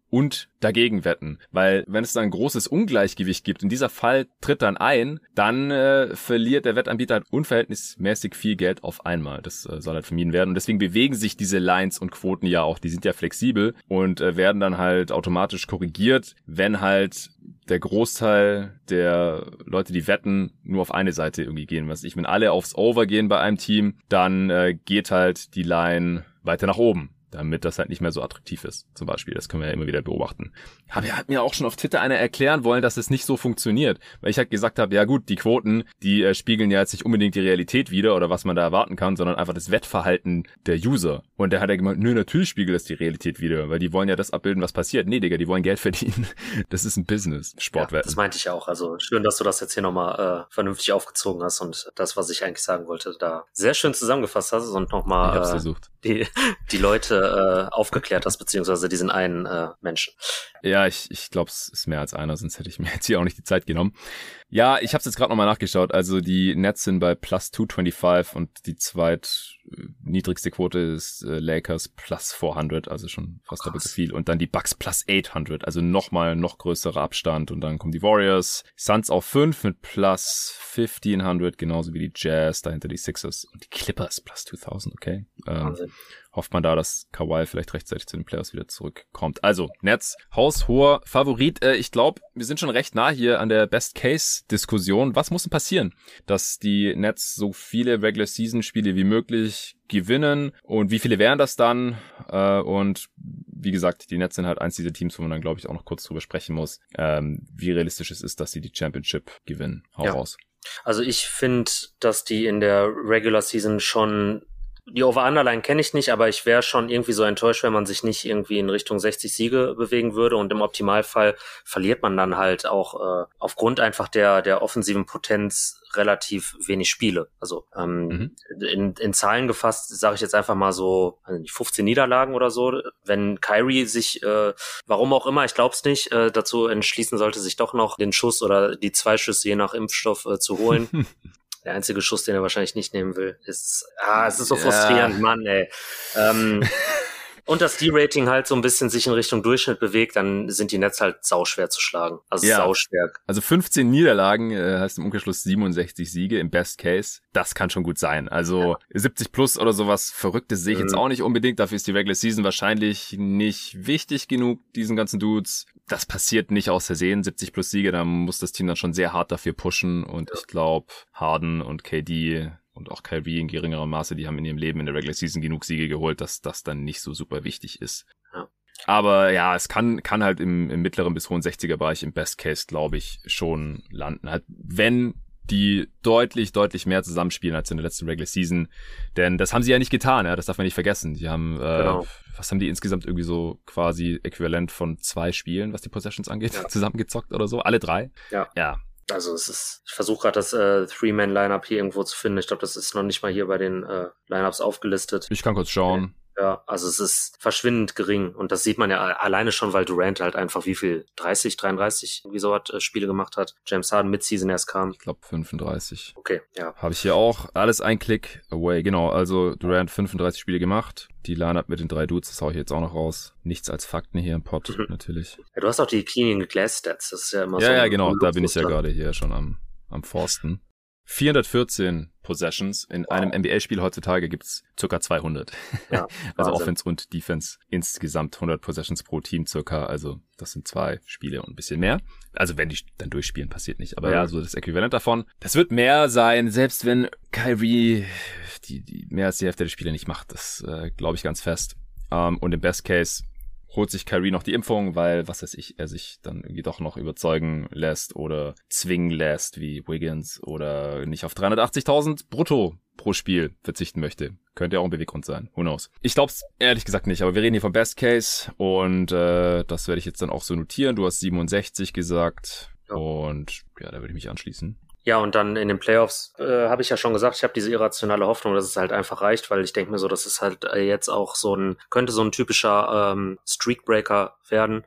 und dagegen wetten. Weil wenn es dann ein großes Ungleichgewicht gibt und dieser Fall tritt dann ein, dann äh, verliert der Wettanbieter halt unverhältnismäßig viel Geld auf einmal. Das äh, soll halt vermieden werden. Und deswegen bewegen sich diese Lines und Quoten ja auch. Die sind ja flexibel und äh, werden dann halt automatisch korrigiert, wenn halt der Großteil der Leute, die wetten, nur auf eine Seite irgendwie gehen. Was ich, wenn alle aufs Over gehen bei einem Team, dann äh, geht halt die Line weiter nach oben, damit das halt nicht mehr so attraktiv ist, zum Beispiel. Das können wir ja immer wieder beobachten. Aber er hat mir auch schon auf Twitter einer erklären wollen, dass es nicht so funktioniert. Weil ich halt gesagt habe, ja gut, die Quoten, die äh, spiegeln ja jetzt nicht unbedingt die Realität wider oder was man da erwarten kann, sondern einfach das Wettverhalten der User. Und da hat er gemeint, nö, natürlich spiegelt das die Realität wider, weil die wollen ja das abbilden, was passiert. Nee, Digga, die wollen Geld verdienen. Das ist ein Business, Sportwetten. Ja, das meinte ich auch. Also schön, dass du das jetzt hier nochmal äh, vernünftig aufgezogen hast und das, was ich eigentlich sagen wollte, da sehr schön zusammengefasst hast und nochmal äh, die, die Leute äh, aufgeklärt hast, beziehungsweise diesen einen äh, Menschen. Ja, ich, ich glaube, es ist mehr als einer, sonst hätte ich mir jetzt hier auch nicht die Zeit genommen. Ja, ich habe es jetzt gerade nochmal nachgeschaut. Also die Nets sind bei plus zwei fünfundzwanzig und die zweitniedrigste Quote ist äh, Lakers plus vierhundert, also schon fast doppelt so viel. Und dann die Bucks plus achthundert, also nochmal noch größerer Abstand. Und dann kommen die Warriors, Suns auf fünf mit plus fünfzehnhundert, genauso wie die Jazz, dahinter die Sixers und die Clippers plus zweitausend, okay. Ähm, hofft man da, dass Kawhi vielleicht rechtzeitig zu den Playoffs wieder zurückkommt. Also, Nets, haushoher Favorit. Äh, ich glaube, wir sind schon recht nah hier an der Best-Case-Diskussion. Was muss denn passieren, dass die Nets so viele Regular-Season-Spiele wie möglich gewinnen? Und wie viele wären das dann? Äh, und wie gesagt, die Nets sind halt eins dieser Teams, wo man dann, glaube ich, auch noch kurz drüber sprechen muss, ähm, wie realistisch es ist, dass sie die Championship gewinnen. Hau ja. raus. Also ich finde, dass die in der Regular-Season schon die Over-Underline kenne ich nicht, aber ich wäre schon irgendwie so enttäuscht, wenn man sich nicht irgendwie in Richtung sechzig Siege bewegen würde und im Optimalfall verliert man dann halt auch äh, aufgrund einfach der der offensiven Potenz relativ wenig Spiele. Also ähm, mhm. in, in Zahlen gefasst sage ich jetzt einfach mal so also fünfzehn Niederlagen oder so. Wenn Kyrie sich, äh, warum auch immer, ich glaube es nicht, äh, dazu entschließen sollte, sich doch noch den Schuss oder die zwei Schüsse je nach Impfstoff äh, zu holen. Der einzige Schuss, den er wahrscheinlich nicht nehmen will, ist, ah, es ist so frustrierend, ja. Mann, ey. Ähm, und dass die Rating halt so ein bisschen sich in Richtung Durchschnitt bewegt, dann sind die Nets halt sauschwer zu schlagen. Also ja. sauschwer. Also fünfzehn Niederlagen äh, heißt im Umkehrschluss siebenundsechzig Siege im Best Case. Das kann schon gut sein. Also ja. siebzig plus oder sowas Verrücktes sehe ich mhm. jetzt auch nicht unbedingt. Dafür ist die Regular Season wahrscheinlich nicht wichtig genug, diesen ganzen Dudes. Das passiert nicht aus Versehen, siebzig plus Siege. Da muss das Team dann schon sehr hart dafür pushen. Und ja. ich glaube, Harden und K D und auch Kyrie in geringerem Maße, die haben in ihrem Leben in der Regular Season genug Siege geholt, dass das dann nicht so super wichtig ist. Ja. Aber ja, es kann kann halt im, im mittleren bis hohen sechziger-Bereich im Best Case, glaube ich, schon landen. Halt, wenn die deutlich, deutlich mehr zusammenspielen als in der letzten Regular Season. Denn das haben sie ja nicht getan, ja, das darf man nicht vergessen. Die haben, äh, genau. was haben die insgesamt irgendwie so quasi äquivalent von zwei Spielen, was die Possessions angeht, ja. zusammengezockt oder so? Alle drei? Ja. Ja. Also es ist, ich versuche gerade das äh, Three-Man-Lineup hier irgendwo zu finden. Ich glaube, das ist noch nicht mal hier bei den äh, Lineups aufgelistet. Ich kann kurz schauen. Ja, also es ist verschwindend gering und das sieht man ja alleine schon, weil Durant halt einfach wie viel, dreißig, dreiunddreißig, wie so was, äh, Spiele gemacht hat. James Harden Mid-Season erst kam. Ich glaube fünfunddreißig. Okay, ja. Habe ich hier auch. Alles ein Klick away, genau. Also Durant fünfunddreißig Spiele gemacht. Die Line-Up mit den drei Dudes, das hau ich jetzt auch noch raus. Nichts als Fakten hier im Pod, mhm. natürlich. Ja, du hast auch die Cleaning Glass Stats, das ist ja immer ja, so. Ja, ja, genau, da bin ich ja gerade hier schon am, am Forsten. vierhundertvierzehn Possessions. In wow. einem N B A-Spiel heutzutage gibt's circa zweihundert. Ja, also Offense und Defense. Insgesamt hundert Possessions pro Team circa. Also das sind zwei Spiele und ein bisschen mehr. Also wenn die dann durchspielen, passiert nicht. Aber mhm. ja, so das Äquivalent davon. Das wird mehr sein, selbst wenn Kyrie die, die mehr als die Hälfte der Spiele nicht macht. Das äh, glaube ich ganz fest. Um, und im Best Case holt sich Kyrie noch die Impfung, weil, was weiß ich, er sich dann irgendwie doch noch überzeugen lässt oder zwingen lässt, wie Wiggins, oder nicht auf dreihundertachtzigtausend brutto pro Spiel verzichten möchte. Könnte ja auch ein Beweggrund sein. Who knows? Ich glaube es ehrlich gesagt nicht, aber wir reden hier vom Best Case und äh, das werde ich jetzt dann auch so notieren. Du hast siebenundsechzig gesagt ja. Und ja, da würde ich mich anschließen. Ja, und dann in den Playoffs äh, habe ich ja schon gesagt, ich habe diese irrationale Hoffnung, dass es halt einfach reicht, weil ich denke mir so, das ist halt äh, jetzt auch so ein, könnte so ein typischer ähm, Streakbreaker werden.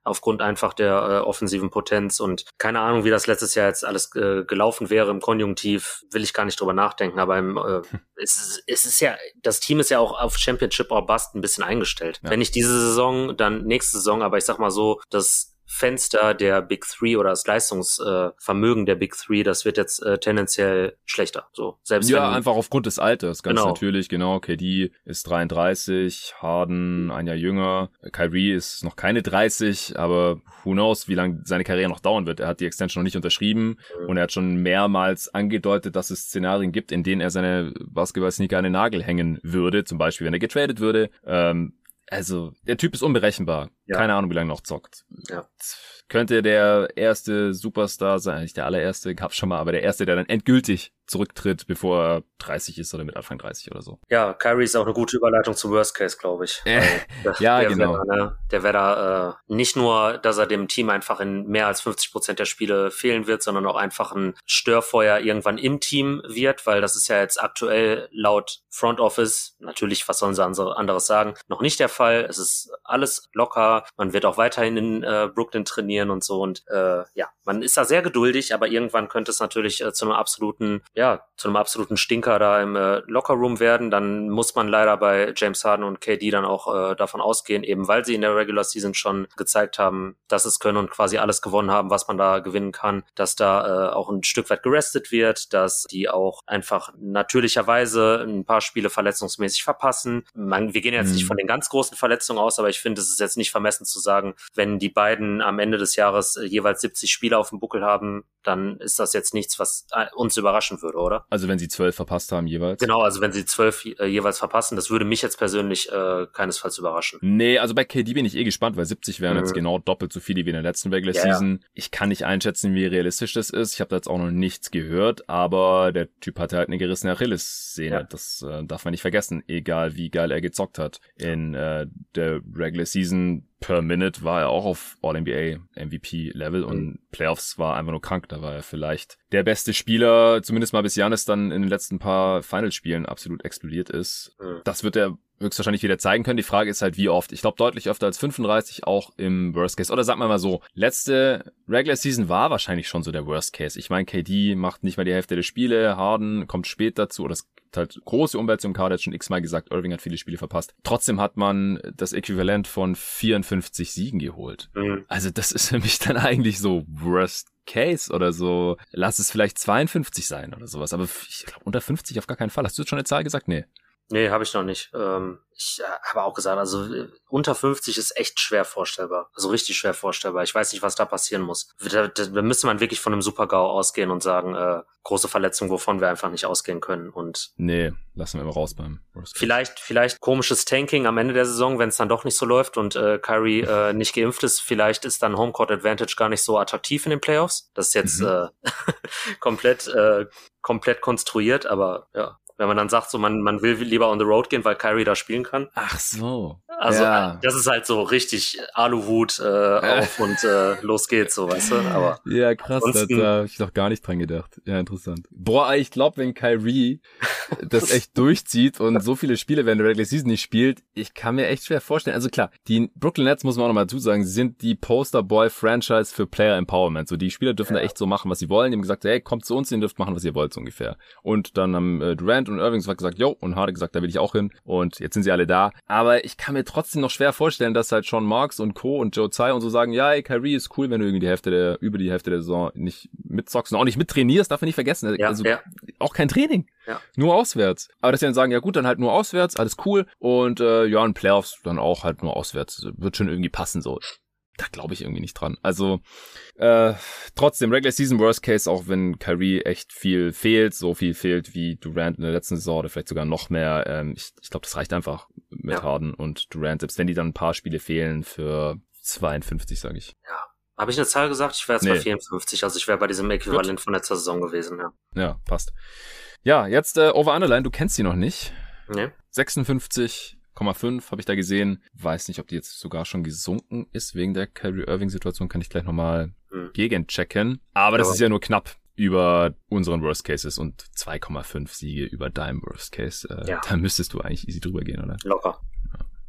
aufgrund einfach der äh, offensiven Potenz und keine Ahnung, wie das letztes Jahr jetzt alles äh, gelaufen wäre im Konjunktiv, will ich gar nicht drüber nachdenken, aber im, äh, es, ist, es ist ja, das Team ist ja auch auf Championship or Bust ein bisschen eingestellt. Ja. Wenn nicht diese Saison, dann nächste Saison, aber ich sag mal so, das Fenster der Big Three oder das Leistungsvermögen äh, der Big Three, das wird jetzt äh, tendenziell schlechter. So, selbst ja, wenn, einfach aufgrund des Alters, ganz genau. natürlich, genau. K D ist dreiunddreißig, Harden ein Jahr jünger, Kyrie ist noch keine dreißig, aber who knows, wie lange seine Karriere noch dauern wird. Er hat die Extension noch nicht unterschrieben mhm. und er hat schon mehrmals angedeutet, dass es Szenarien gibt, in denen er seine Basketball-Sneaker an den Nagel hängen würde, zum Beispiel, wenn er getradet würde. Ähm, Also, der Typ ist unberechenbar. Ja. Keine Ahnung, wie lange noch zockt. Ja. Könnte der erste Superstar sein, nicht der allererste, gab's schon mal, aber der erste, der dann endgültig zurücktritt, bevor er dreißig ist oder mit Anfang dreißig oder so. Ja, Kyrie ist auch eine gute Überleitung zum Worst Case, glaube ich. Äh, ja, der genau. Wär da, ne, der wäre da äh, nicht nur, dass er dem Team einfach in mehr als fünfzig Prozent der Spiele fehlen wird, sondern auch einfach ein Störfeuer irgendwann im Team wird, weil das ist ja jetzt aktuell laut Front Office, natürlich, was sollen sie anderes sagen, noch nicht der Fall. Es ist alles locker, man wird auch weiterhin in äh, Brooklyn trainieren und so und äh, ja, man ist da sehr geduldig, aber irgendwann könnte es natürlich äh, zu einem absoluten, ja, zu einem absoluten Stinker da im äh, Lockerroom werden. Dann muss man leider bei James Harden und K D dann auch äh, davon ausgehen, eben weil sie in der Regular Season schon gezeigt haben, dass es können und quasi alles gewonnen haben, was man da gewinnen kann, dass da äh, auch ein Stück weit gerestet wird, dass die auch einfach natürlicherweise ein paar Spiele verletzungsmäßig verpassen. Man, wir gehen jetzt mhm. nicht von den ganz großen Verletzungen aus, aber ich finde, es ist jetzt nicht vermessen zu sagen, wenn die beiden am Ende des Jahres äh, jeweils siebzig Spiele auf dem Buckel haben, dann ist das jetzt nichts, was uns überraschen würde, oder? Also wenn sie zwölf verpasst haben jeweils? Genau, also wenn sie zwölf äh, jeweils verpassen, das würde mich jetzt persönlich äh, keinesfalls überraschen. Nee, also bei K D bin ich eh gespannt, weil siebzig wären mhm. jetzt genau doppelt so viele wie in der letzten Regular ja, Season. Ja. Ich kann nicht einschätzen, wie realistisch das ist. Ich habe da jetzt auch noch nichts gehört, aber der Typ hatte halt eine gerissene Achillessehne. Ja. Das äh, darf man nicht vergessen, egal wie geil er gezockt hat. In äh, der Regular Season per Minute war er auch auf All-N B A M V P-Level und mhm. Playoffs war einfach nur krank. Da war er vielleicht der beste Spieler, zumindest mal bis Giannis dann in den letzten paar Finalspielen absolut explodiert ist. Mhm. Das wird er höchstwahrscheinlich wieder zeigen können. Die Frage ist halt, wie oft. Ich glaube, deutlich öfter als fünfunddreißig, auch im Worst Case. Oder sagen wir mal so, letzte Regular Season war wahrscheinlich schon so der Worst Case. Ich meine, K D macht nicht mal die Hälfte der Spiele, Harden kommt spät dazu, oder es gibt halt große Umwälzungen. Kader hat schon x-mal gesagt, Irving hat viele Spiele verpasst. Trotzdem hat man das Äquivalent von vierundfünfzig Siegen geholt. Mhm. Also das ist für mich dann eigentlich so Worst Case oder so. Lass es vielleicht zweiundfünfzig sein oder sowas. Aber ich glaube, unter fünfzig auf gar keinen Fall. Hast du jetzt schon eine Zahl gesagt? Nee. Nee, habe ich noch nicht. Ähm, ich äh, habe auch gesagt, also äh, unter fünfzig ist echt schwer vorstellbar. Also richtig schwer vorstellbar. Ich weiß nicht, was da passieren muss. Da, da, da müsste man wirklich von einem Super-GAU ausgehen und sagen, äh, große Verletzung, wovon wir einfach nicht ausgehen können. Und nee, lassen wir immer raus beim Worst Case. Vielleicht, vielleicht komisches Tanking am Ende der Saison, wenn es dann doch nicht so läuft und äh, Kyrie äh, nicht geimpft ist. Vielleicht ist dann Homecourt Advantage gar nicht so attraktiv in den Playoffs. Das ist jetzt mhm. äh, komplett, äh, komplett konstruiert, aber ja. Wenn man dann sagt, so man man will lieber on the road gehen, weil Kyrie da spielen kann. Ach so. Also ja. Das ist halt so richtig Aluhut äh, auf und äh, los geht's, so, weißt du. Aber ja, krass, da habe ich doch gar nicht dran gedacht. Ja, interessant. Boah, ich glaube, wenn Kyrie das echt durchzieht und so viele Spiele während der Regular Season nicht spielt, ich kann mir echt schwer vorstellen. Also klar, die Brooklyn Nets, muss man auch nochmal dazu sagen, sind die Poster-Boy-Franchise für Player Empowerment. So, die Spieler dürfen ja. da echt so machen, was sie wollen. Die haben gesagt, hey, kommt zu uns, ihr dürft machen, was ihr wollt, so ungefähr. Und dann haben äh, Durant und Irving hat gesagt, yo, und Harden gesagt, da will ich auch hin. Und jetzt sind sie alle da. Aber ich kann mir trotzdem noch schwer vorstellen, dass halt Sean Marks und Co. und Joe Tsai und so sagen, ja, ey, Kyrie ist cool, wenn du irgendwie die Hälfte der, über die Hälfte der Saison nicht mitzockst und auch nicht mittrainierst, darf man nicht vergessen. Ja, also ja. auch kein Training. Ja. Nur auswärts. Aber dass sie dann sagen, ja gut, dann halt nur auswärts, alles cool. Und äh, ja, in Playoffs dann auch halt nur auswärts. Wird schon irgendwie passen so. Da glaube ich irgendwie nicht dran. Also äh, trotzdem, Regular Season Worst Case, auch wenn Kyrie echt viel fehlt, so viel fehlt wie Durant in der letzten Saison oder vielleicht sogar noch mehr. Ähm, ich ich glaube, das reicht einfach mit ja. Harden und Durant, selbst wenn die dann ein paar Spiele fehlen für zweiundfünfzig, sage ich. Ja. Habe ich eine Zahl gesagt? Ich wäre jetzt nee. bei vierundfünfzig, also ich wäre bei diesem Äquivalent Gut. von letzter Saison gewesen, ja. Ja, passt. Ja, jetzt äh, Over-Underline, du kennst sie noch nicht. Nee. sechsundfünfzig Komma fünf habe ich da gesehen. Weiß nicht, ob die jetzt sogar schon gesunken ist wegen der Kyrie Irving-Situation. Kann ich gleich nochmal hm. gegenchecken. Aber das ja. ist ja nur knapp über unseren Worst Cases und zwei Komma fünf Siege über deinem Worst Case. Äh, ja. Da müsstest du eigentlich easy drüber gehen, oder? Locker. Ja.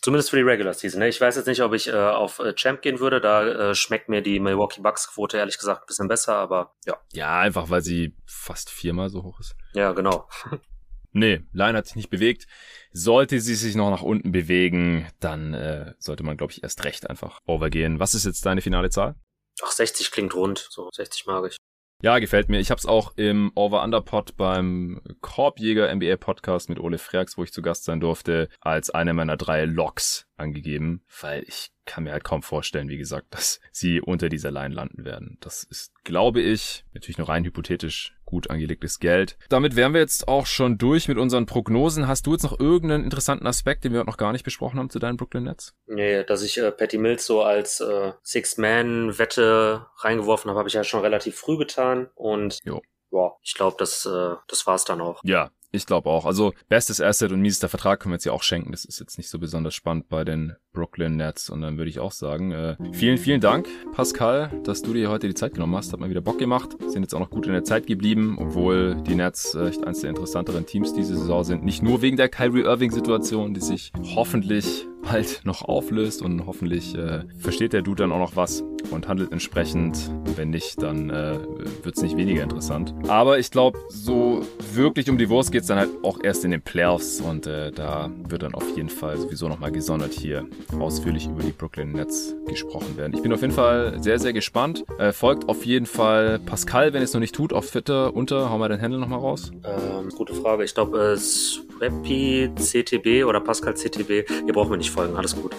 Zumindest für die Regular Season. Ne? Ich weiß jetzt nicht, ob ich äh, auf äh, Champ gehen würde. Da äh, schmeckt mir die Milwaukee Bucks-Quote ehrlich gesagt ein bisschen besser, aber ja. Ja, einfach weil sie fast viermal so hoch ist. Ja, genau. Nee, Line hat sich nicht bewegt. Sollte sie sich noch nach unten bewegen, dann äh, sollte man, glaube ich, erst recht einfach overgehen. Was ist jetzt deine finale Zahl? Ach, sechzig klingt rund. So, sechzig mag ich. Ja, gefällt mir. Ich habe es auch im Over-Under-Pod beim Korbjäger N B A-Podcast mit Ole Freaks, wo ich zu Gast sein durfte, als eine meiner drei Locks angegeben, weil ich kann mir halt kaum vorstellen, wie gesagt, dass sie unter dieser Line landen werden. Das ist, glaube ich, natürlich nur rein hypothetisch gut angelegtes Geld. Damit wären wir jetzt auch schon durch mit unseren Prognosen. Hast du jetzt noch irgendeinen interessanten Aspekt, den wir noch gar nicht besprochen haben zu deinen Brooklyn Nets? Nee, dass ich äh, Patty Mills so als äh, Six-Man-Wette reingeworfen habe, habe ich ja schon relativ früh getan und jo. Ja, ich glaube, das, äh, das war's dann auch. Ja. Ich glaube auch. Also bestes Asset und miesester Vertrag können wir jetzt ja auch schenken. Das ist jetzt nicht so besonders spannend bei den Brooklyn Nets. Und dann würde ich auch sagen, äh, vielen, vielen Dank, Pascal, dass du dir heute die Zeit genommen hast. Hat mal wieder Bock gemacht. Sind jetzt auch noch gut in der Zeit geblieben, obwohl die Nets äh, echt eines der interessanteren Teams diese Saison sind. Nicht nur wegen der Kyrie Irving-Situation, die sich hoffentlich bald noch auflöst und hoffentlich äh, versteht der Dude dann auch noch was und handelt entsprechend. Wenn nicht, dann äh, wird es nicht weniger interessant. Aber ich glaube, so wirklich um die Wurst geht es dann halt auch erst in den Playoffs und äh, da wird dann auf jeden Fall sowieso nochmal gesondert hier ausführlich über die Brooklyn Nets gesprochen werden. Ich bin auf jeden Fall sehr, sehr gespannt. Äh, folgt auf jeden Fall Pascal, wenn ihr es noch nicht tut, auf Twitter unter, hau mal dein Handle nochmal raus. Ähm, gute Frage. Ich glaube, es äh, Swappy C T B oder Pascal C T B. Ihr braucht mir nicht folgen, alles gut.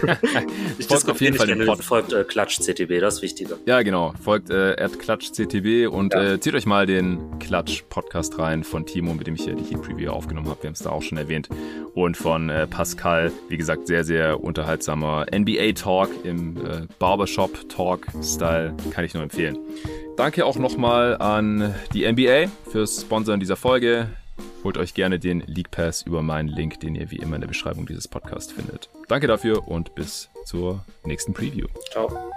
Ich folgt auf jeden Fall gerne, den Pod. Folgt äh, Klatsch C T B, das ist wichtiger. Ja, genau. Folgt äh, at Klatsch C T B und ja. äh, zieht euch mal den Klatsch-Podcast rein von Timo, mit dem ich ja die Heat-Preview aufgenommen habe. Wir haben es da auch schon erwähnt. Und von äh, Pascal, wie gesagt, sehr, sehr unterhaltsamer N B A-Talk im äh, Barbershop-Talk-Style. Kann ich nur empfehlen. Danke auch nochmal an die N B A fürs Sponsoren dieser Folge. Holt euch gerne den League Pass über meinen Link, den ihr wie immer in der Beschreibung dieses Podcasts findet. Danke dafür und bis zur nächsten Preview. Ciao.